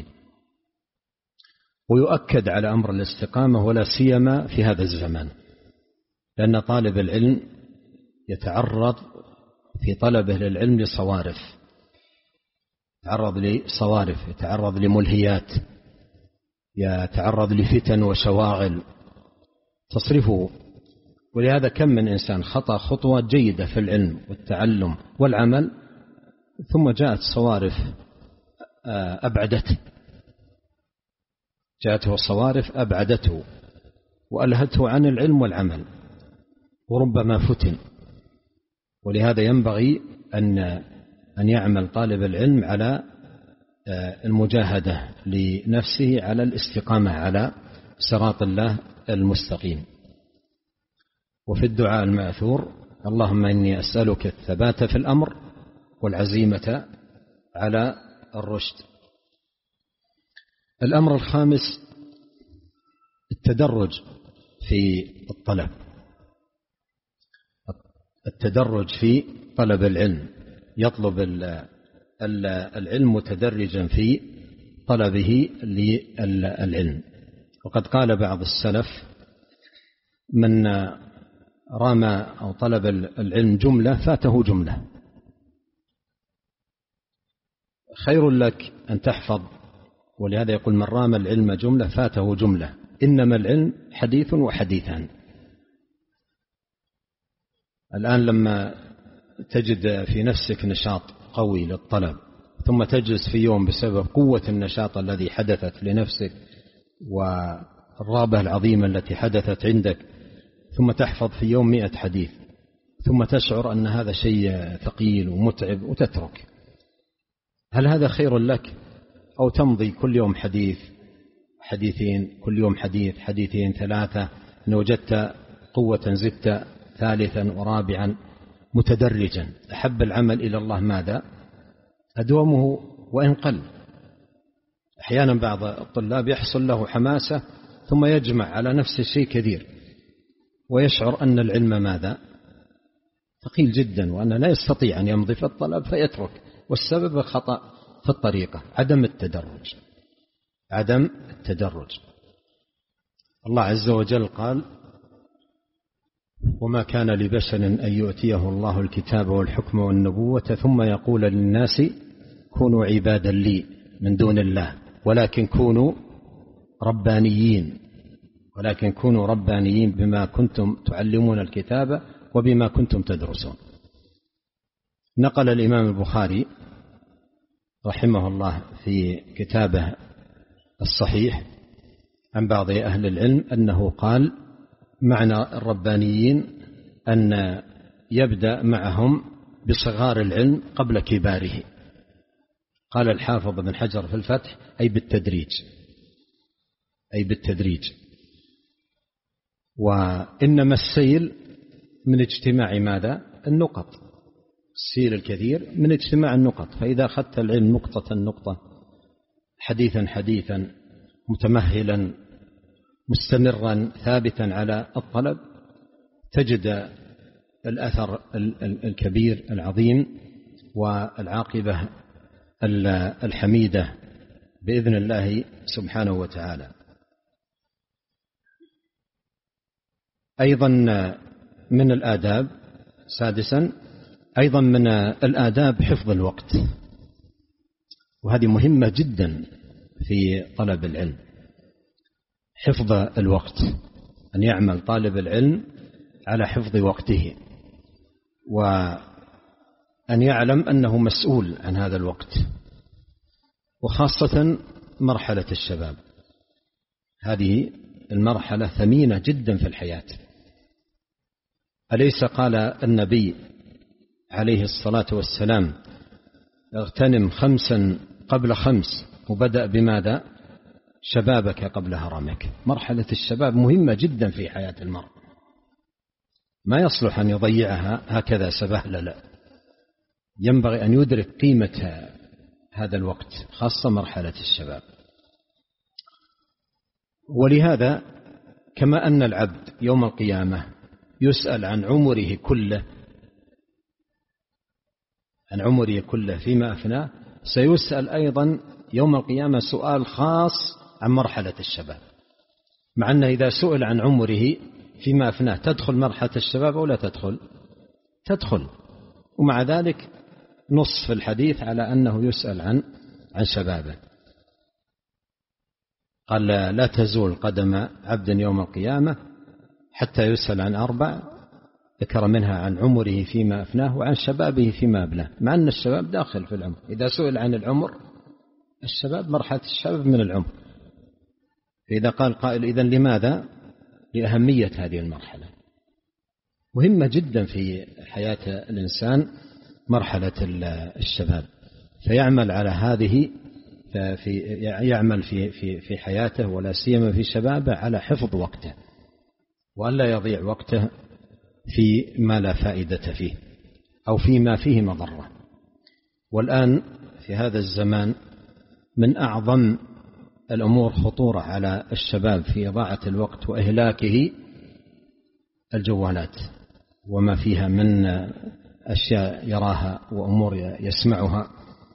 ويؤكد على أمر الاستقامة ولا سيما في هذا الزمان، لأن طالب العلم يتعرض في طلبه للعلم لصوارف، يتعرض لصوارف، يتعرض لملهيات، يتعرض لفتن وشواغل تصرفه. ولهذا كم من إنسان خطأ خطوة جيدة في العلم والتعلم والعمل ثم جاءت صوارف أبعدته جاءته صوارف أبعدته وألهته عن العلم والعمل، وربما فتن. ولهذا ينبغي أن أن يعمل طالب العلم على المجاهدة لنفسه على الاستقامة على صراط الله المستقيم. وفي الدعاء المأثور: اللهم إني أسألك الثبات في الأمر والعزيمة على الرشد. الأمر الخامس التدرج في الطلب، التدرج في طلب العلم، يطلب العلم متدرجا في طلبه للعلم. وقد قال بعض السلف: من رام أو طلب العلم جملة فاته جملة. خير لك أن تحفظ، ولهذا يقول: من رام العلم جملة فاته جملة، إنما العلم حديث وحديثان. الآن لما تجد في نفسك نشاط قوي للطلب ثم تجلس في يوم بسبب قوة النشاط الذي حدثت لنفسك والرغبة العظيمة التي حدثت عندك، ثم تحفظ في يوم مئة حديث، ثم تشعر أن هذا شيء ثقيل ومتعب وتترك، هل هذا خير لك؟ أو تمضي كل يوم حديث حديثين، كل يوم حديث حديثين ثلاثة، إن وجدت قوة زدت ثالثا ورابعا متدرجا. أحب العمل إلى الله ماذا؟ أدومه وإن قل. أحيانا بعض الطلاب يحصل له حماسة ثم يجمع على نفس الشيء كثير ويشعر أن العلم ماذا؟ ثقيل جدا، وأنه لا يستطيع أن يمضي في الطلب فيترك. والسبب خطأ في الطريقة، عدم التدرج عدم التدرج. الله عز وجل قال: وما كان لبشر أن يؤتيه الله الكتاب والحكم والنبوة ثم يقول للناس كونوا عبادا لي من دون الله، ولكن كونوا ربانيين ولكن كونوا ربانيين بما كنتم تعلمون الكتاب وبما كنتم تدرسون. نقل الإمام البخاري رحمه الله في كتابه الصحيح عن بعض أهل العلم أنه قال: معنى الربانيين أن يبدأ معهم بصغار العلم قبل كباره. قال الحافظ بن حجر في الفتح: أي بالتدريج أي بالتدريج وإنما السيل من اجتماع ماذا؟ النقط. السيل الكثير من اجتماع النقط، فإذا أخذت العلم نقطة نقطة، حديثا حديثا، متمهلا مستمرا ثابتا على الطلب، تجد الأثر الكبير العظيم والعاقبة الحميدة بإذن الله سبحانه وتعالى. أيضا من الآداب سادسا أيضا من الآداب حفظ الوقت، وهذه مهمة جدا في طلب العلم. حفظ الوقت، أن يعمل طالب العلم على حفظ وقته، وأن يعلم أنه مسؤول عن هذا الوقت، وخاصة مرحلة الشباب. هذه المرحلة ثمينة جدا في الحياة. أليس قال النبي عليه الصلاة والسلام: اغتنم خمسا قبل خمس، وبدأ بماذا؟ شبابك قبل هرمك. مرحلة الشباب مهمة جدا في حياة المرء، ما يصلح أن يضيعها هكذا سبهلة، لا، ينبغي أن يدرك قيمة هذا الوقت، خاصة مرحلة الشباب. ولهذا كما أن العبد يوم القيامة يسأل عن عمره كله عن عمره كله فيما أفناه، سيسأل أيضا يوم القيامة سؤال خاص عن مرحلة الشباب، مع أنه إذا سئل عن عمره فيما أفناه تدخل مرحلة الشباب أو لا تدخل؟ تدخل. ومع ذلك نص في الحديث على أنه يسأل عن عن شبابه. قال: لا تزول قدم عبد يوم القيامة حتى يسأل عن أربع، ذكر منها عن عمره فيما أفناه وعن شبابه فيما أبلاه، مع أن الشباب داخل في العمر. إذا سئل عن العمر، الشباب مرحلة الشباب من العمر. فإذا قال قائل: إذن لماذا؟ لأهمية هذه المرحلة، مهمة جدا في حياة الإنسان مرحلة الشباب، فيعمل على هذه في يعمل في في في حياته ولا سيما في شبابه على حفظ وقته، وألا يضيع وقته في ما لا فائدة فيه أو فيما فيه مضرة. والآن في هذا الزمان من أعظم الأمور خطورة على الشباب في إضاعة الوقت وإهلاكه الجوالات وما فيها من أشياء يراها وأمور يسمعها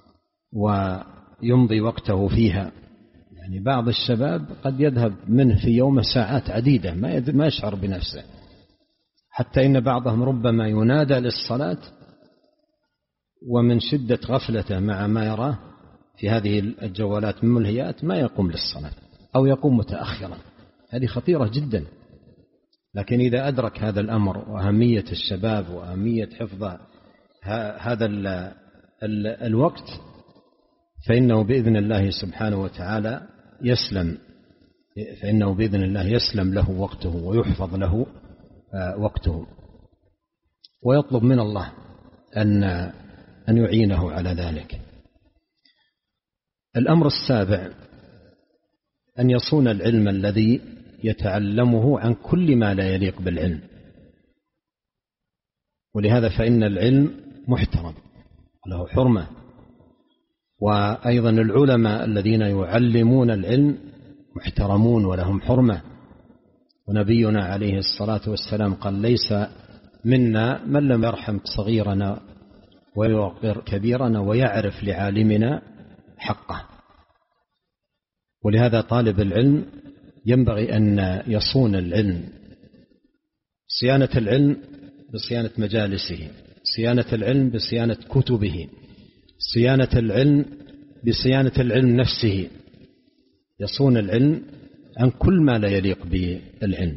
ويمضي وقته فيها. يعني بعض الشباب قد يذهب منه في يوم ساعات عديدة ما يشعر بنفسه، حتى إن بعضهم ربما ينادى للصلاة ومن شدة غفلته مع ما يراه في هذه الجوالات من ملهيات ما يقوم للصلاة أو يقوم متأخرا. هذه خطيرة جدا. لكن إذا أدرك هذا الأمر وأهمية الشباب وأهمية حفظ هذا الوقت، فإنه بإذن الله سبحانه وتعالى يسلم فإنه بإذن الله يسلم له وقته ويحفظ له وقته، ويطلب من الله أن أن يعينه على ذلك. الأمر السابع أن يصون العلم الذي يتعلمه عن كل ما لا يليق بالعلم. ولهذا فإن العلم محترم له حرمة، وأيضا العلماء الذين يعلمون العلم محترمون ولهم حرمة. ونبينا عليه الصلاة والسلام قال: ليس منا من لم يرحم صغيرنا ويوقر كبيرنا ويعرف لعالمنا حقه. ولهذا طالب العلم ينبغي أن يصون العلم، صيانة العلم بصيانة مجالسه، صيانة العلم بصيانة كتبه، صيانة العلم بصيانة العلم نفسه، يصون العلم عن كل ما لا يليق بالعلم،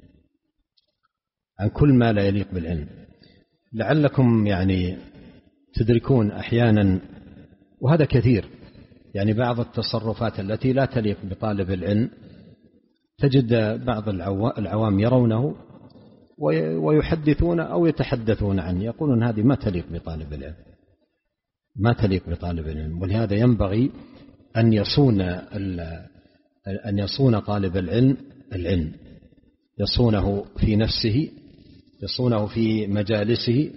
عن كل ما لا يليق بالعلم. لعلكم يعني تدركون أحيانا، وهذا كثير، يعني بعض التصرفات التي لا تليق بطالب العلم تجد بعض العوام يرونه ويحدثون أو يتحدثون عنه، يقولون هذه ما تليق بطالب العلم، ما تليق بطالب العلم. ولهذا ينبغي أن يصون أن يصون طالب العلم العلم، يصونه في نفسه، يصونه في مجالسه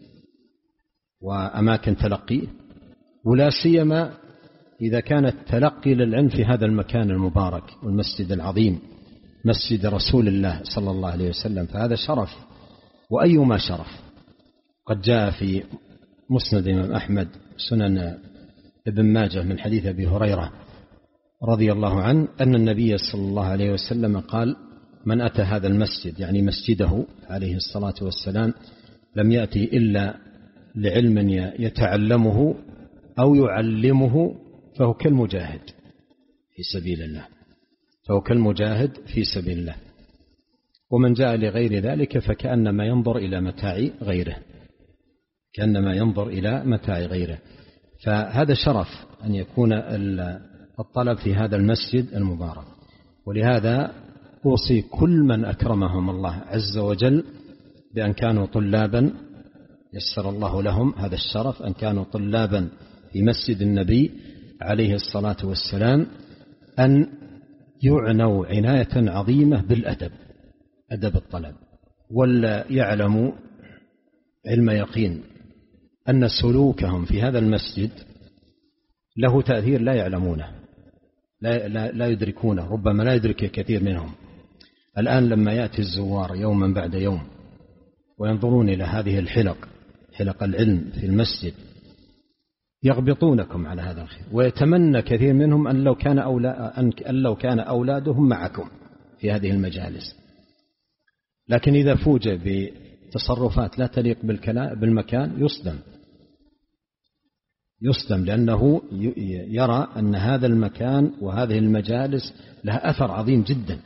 وأماكن تلقيه، ولا سيما إذا كان التلقي للعلم في هذا المكان المبارك والمسجد العظيم، مسجد رسول الله صلى الله عليه وسلم، فهذا شرف وأيما شرف. قد جاء في مسند الإمام أحمد، سنن ابن ماجه، من حديث أبي هريرة رضي الله عنه أن النبي صلى الله عليه وسلم قال: من أتى هذا المسجد، يعني مسجده عليه الصلاة والسلام، لم يأتي إلا لعلم يتعلمه أو يعلمه فهو كالمجاهد في سبيل الله، فهو كالمجاهد في سبيل الله. ومن جاء لغير ذلك فكأنما ينظر إلى متاع غيره، كأنما ينظر إلى متاع غيره. فهذا شرف أن يكون الطلب في هذا المسجد المبارك. ولهذا أوصي كل من أكرمهم الله عز وجل بأن كانوا طلابا، يسر الله لهم هذا الشرف، أن كانوا طلابا في مسجد النبي عليه الصلاة والسلام، أن يعنوا عناية عظيمة بالأدب، أدب الطلب، ولا يعلموا علم يقين أن سلوكهم في هذا المسجد له تأثير لا يعلمونه، لا, لا, لا يدركونه، ربما لا يدرك كثير منهم. الآن لما يأتي الزوار يوما بعد يوم وينظرون إلى هذه الحلق، حلق العلم في المسجد، يغبطونكم على هذا الخير، ويتمنى كثير منهم أن لو كان أولا أن لو كان أولادهم معكم في هذه المجالس. لكن إذا فوجئ بتصرفات لا تليق بالمكان يصدم، يصدم لأنه يرى أن هذا المكان وهذه المجالس لها أثر عظيم جدا،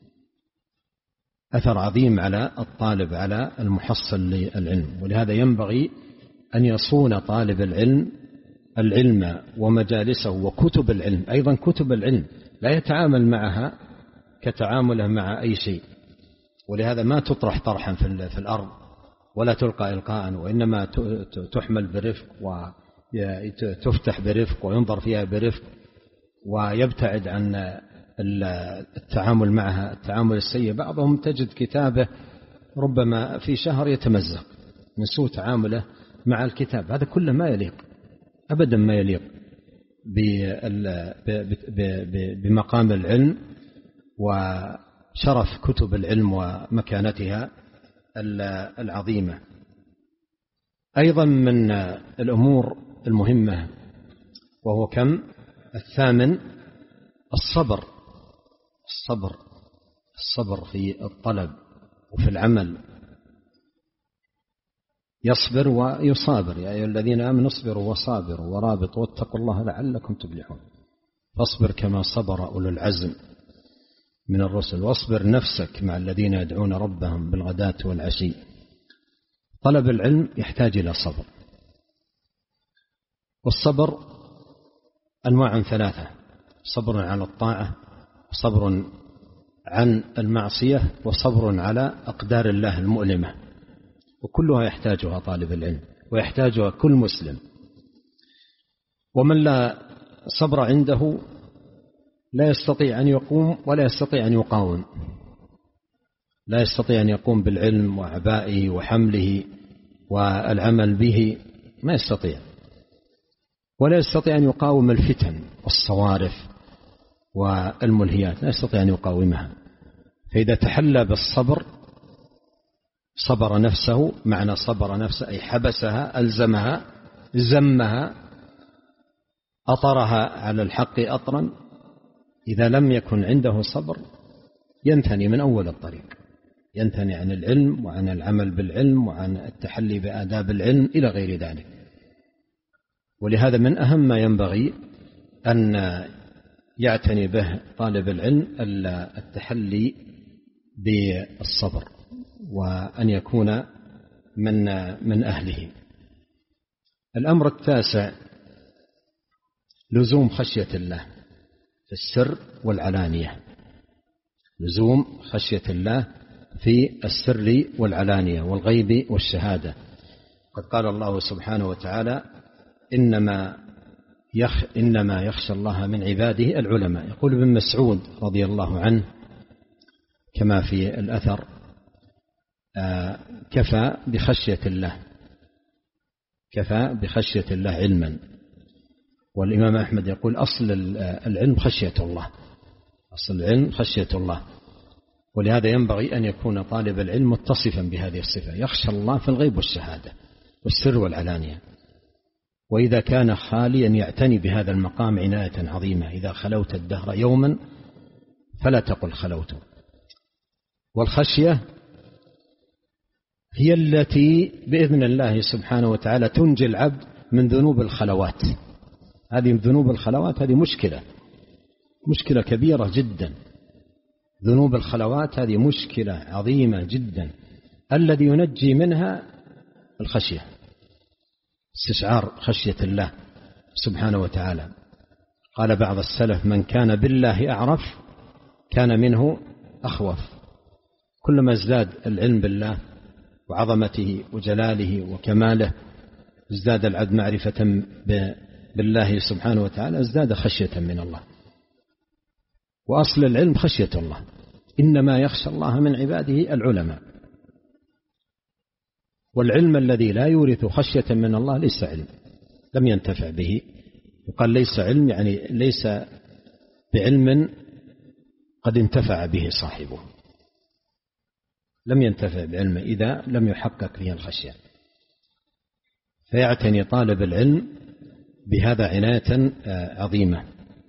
أثر عظيم على الطالب، على المحصل للعلم. ولهذا ينبغي أن يصون طالب العلم العلم ومجالسه وكتب العلم، أيضا كتب العلم لا يتعامل معها كتعامله مع أي شيء. ولهذا ما تطرح طرحا في الأرض ولا تلقى إلقاء، وإنما تحمل برفق وتفتح برفق وينظر فيها برفق، ويبتعد عن التعامل معها التعامل السيء. بعضهم تجد كتابه ربما في شهر يتمزق من سوء تعامله مع الكتاب، هذا كله ما يليق أبدا، ما يليق بمقام العلم وشرف كتب العلم ومكانتها العظيمة. أيضا من الأمور المهمة، وهو كم الثامن، الصبر، الصبر الصبر في الطلب وفي العمل، يصبر ويصابر. يا أيها الذين آمنوا اصبروا وصابروا ورابطوا واتقوا الله لعلكم تفلحون. فاصبر كما صبر أولو العزم من الرسل، واصبر نفسك مع الذين يدعون ربهم بالغداة والعشي. طلب العلم يحتاج إلى صبر، والصبر أنواع ثلاثة: صبر على الطاعة، صبر عن المعصية، وصبر على أقدار الله المؤلمة. وكلها يحتاجها طالب العلم ويحتاجها كل مسلم. ومن لا صبر عنده لا يستطيع أن يقوم ولا يستطيع أن يقاوم، لا يستطيع أن يقوم بالعلم وعبائه وحمله والعمل به، ما يستطيع، ولا يستطيع أن يقاوم الفتن والصوارف والملهيات، لا يستطيع أن يقاومها. فإذا تحلى بالصبر صبر نفسه، معنى صبر نفسه أي حبسها، ألزمها، زمها، أطرها على الحق أطرا. إذا لم يكن عنده صبر ينثني من أول الطريق، ينثني عن العلم وعن العمل بالعلم وعن التحلي بآداب العلم إلى غير ذلك. ولهذا من أهم ما ينبغي أن يعتني به طالب العلم التحلي بالصبر، وأن يكون من من أهله. الأمر التاسع لزوم خشية الله في السر والعلانية، لزوم خشية الله في السر والعلانية والغيب والشهادة. قد قال الله سبحانه وتعالى: إنما يخ إنما يخشى الله من عباده العلماء. يقول ابن مسعود رضي الله عنه كما في الأثر: آه كفى بخشية الله كفى بخشية الله علما. والإمام أحمد يقول: أصل العلم خشية الله، أصل العلم خشية الله. ولهذا ينبغي أن يكون طالب العلم متصفا بهذه الصفة، يخشى الله في الغيب والشهادة والسر والعلانية. وإذا كان خاليا يعتني بهذا المقام عناية عظيمة: إذا خلوت الدهر يوما فلا تقل خلوت. والخشية هي التي بإذن الله سبحانه وتعالى تنجي العبد من ذنوب الخلوات. هذه ذنوب الخلوات هذه مشكلة مشكلة كبيرة جدا. ذنوب الخلوات هذه مشكلة عظيمة جدا، الذي ينجي منها الخشية، استشعار خشية الله سبحانه وتعالى. قال بعض السلف: من كان بالله أعرف كان منه أخوف. كلما ازداد العلم بالله وعظمته وجلاله وكماله ازداد العبد معرفة بالله سبحانه وتعالى، ازداد خشية من الله. وأصل العلم خشية الله، إنما يخشى الله من عباده العلماء. والعلم الذي لا يورث خشية من الله ليس علم، لم ينتفع به. وقال ليس علم يعني ليس بعلم قد انتفع به صاحبه، لم ينتفع بعلم إذا لم يحقق فيه الخشية. فيعتني طالب العلم بهذا عناية عظيمة.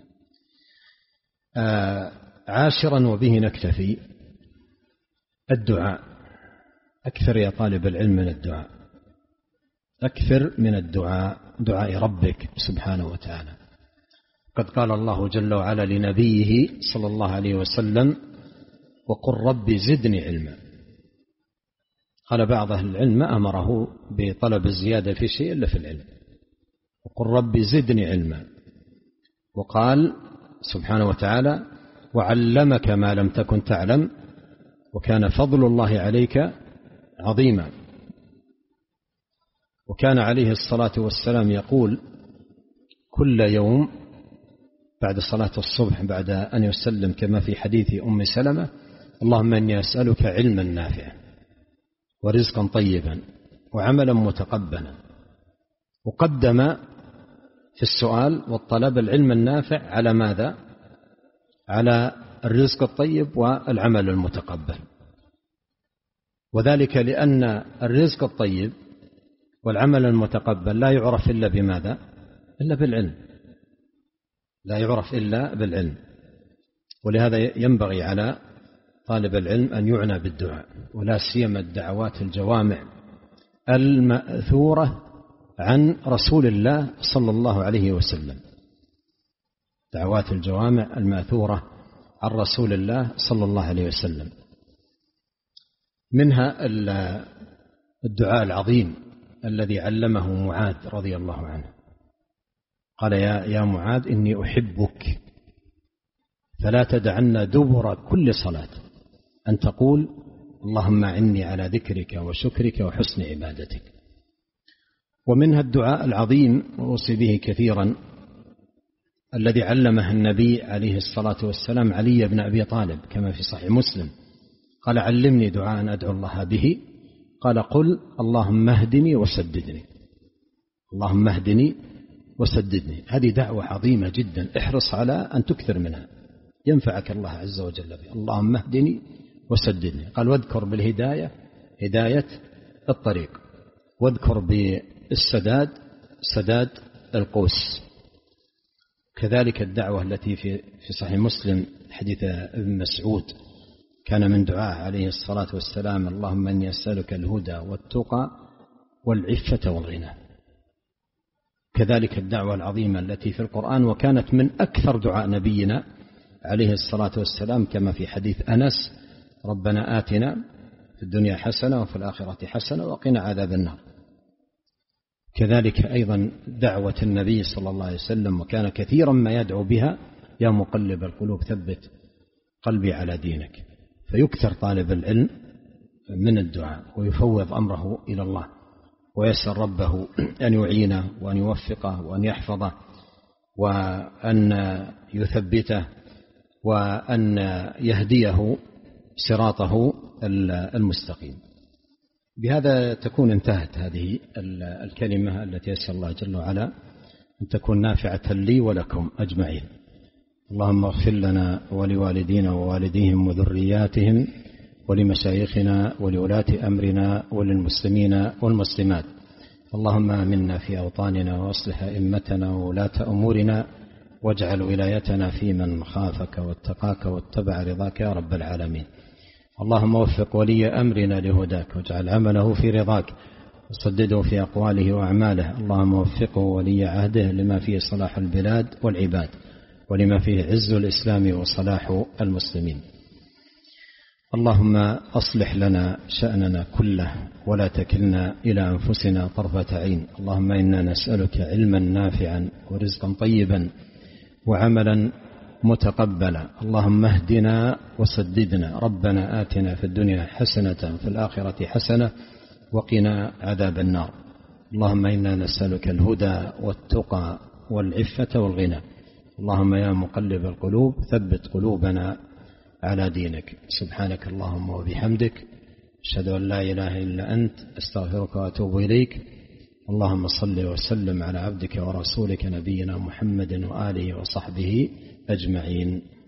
عاشرا وبه نكتفي: الدعاء. أكثر يا طالب العلم من الدعاء، أكثر من الدعاء، دعاء ربك سبحانه وتعالى. قد قال الله جل وعلا لنبيه صلى الله عليه وسلم: وقل رب زدني علما. قال بعض أهل العلم: ما أمره بطلب الزيادة في شيء إلا في العلم، وقل رب زدني علما. وقال سبحانه وتعالى: وعلمك ما لم تكن تعلم وكان فضل الله عليك عظيما. وكان عليه الصلاة والسلام يقول كل يوم بعد صلاة الصبح بعد أن يسلم كما في حديث أم سلمة: اللهم إني أسألك علما نافعا ورزقا طيبا وعملا متقبلا. وقدم في السؤال والطلب العلم النافع على ماذا؟ على الرزق الطيب والعمل المتقبل. وذلك لأن الرزق الطيب والعمل المتقبل لا يعرف إلا بماذا؟ إلا بالعلم، لا يعرف إلا بالعلم. ولهذا ينبغي على طالب العلم أن يعنى بالدعاء، ولا سيما الدعوات الجوامع المأثورة عن رسول الله صلى الله عليه وسلم، دعوات الجوامع المأثورة عن رسول الله صلى الله عليه وسلم. منها الدعاء العظيم الذي علمه معاذ رضي الله عنه. قال: يا يا معاذ إني أحبك فلا تدعن دبر كل صلاة أن تقول اللهم أعني على ذكرك وشكرك وحسن عبادتك. ومنها الدعاء العظيم وأوصي به كثيرا الذي علمه النبي عليه الصلاة والسلام علي بن أبي طالب كما في صحيح مسلم. قال: علمني دعاء أدعو الله به. قال: قل اللهم اهدني وسددني، اللهم اهدني وسددني. هذه دعوة عظيمة جدا، احرص على أن تكثر منها، ينفعك الله عز وجل بها. اللهم اهدني وسددني. قال: واذكر بالهداية هداية الطريق، واذكر بالسداد سداد القوس. كذلك الدعوة التي في في صحيح مسلم حديث ابن مسعود كان من دعاء عليه الصلاة والسلام: اللهم إني أسألك الهدى والتقى والعفة والغنى. كذلك الدعوة العظيمة التي في القرآن، وكانت من أكثر دعاء نبينا عليه الصلاة والسلام كما في حديث أنس: ربنا آتنا في الدنيا حسنة وفي الآخرة حسنة وقنا عذاب النار. كذلك أيضا دعوة النبي صلى الله عليه وسلم، وكان كثيرا ما يدعو بها: يا مقلب القلوب ثبت قلبي على دينك. فيكثر طالب العلم من الدعاء ويفوض أمره إلى الله، ويسأل ربه أن يعينه وأن يوفقه وأن يحفظه وأن يثبته وأن يهديه صراطه المستقيم. بهذا تكون انتهت هذه الكلمة التي أسأل الله جل وعلا أن تكون نافعة لي ولكم أجمعين. اللهم اغفر لنا ولوالدينا ووالديهم وذرياتهم ولمشايخنا ولولاة أمرنا وللمسلمين والمسلمات. اللهم آمنا في أوطاننا وأصلح أئمتنا وولاة أمورنا، واجعل ولايتنا في من خافك واتقاك واتبع رضاك يا رب العالمين. اللهم وفق ولي أمرنا لهداك، واجعل عمله في رضاك، وسدده في أقواله وأعماله. اللهم وفقه ولي عهده لما فيه صلاح البلاد والعباد، ولما فيه عز الإسلام وصلاح المسلمين. اللهم أصلح لنا شأننا كله، ولا تكلنا إلى أنفسنا طرفة عين. اللهم إنا نسألك علما نافعا ورزقا طيبا وعملا متقبلا. اللهم اهدنا وسددنا. ربنا آتنا في الدنيا حسنة في الآخرة حسنة وقنا عذاب النار. اللهم إنا نسألك الهدى والتقى والعفة والغنى. اللهم يا مقلب القلوب ثبت قلوبنا على دينك. سبحانك اللهم وبحمدك، أشهد أن لا إله إلا أنت، أستغفرك وأتوب إليك. اللهم صل وسلم على عبدك ورسولك نبينا محمد وآله وصحبه أجمعين.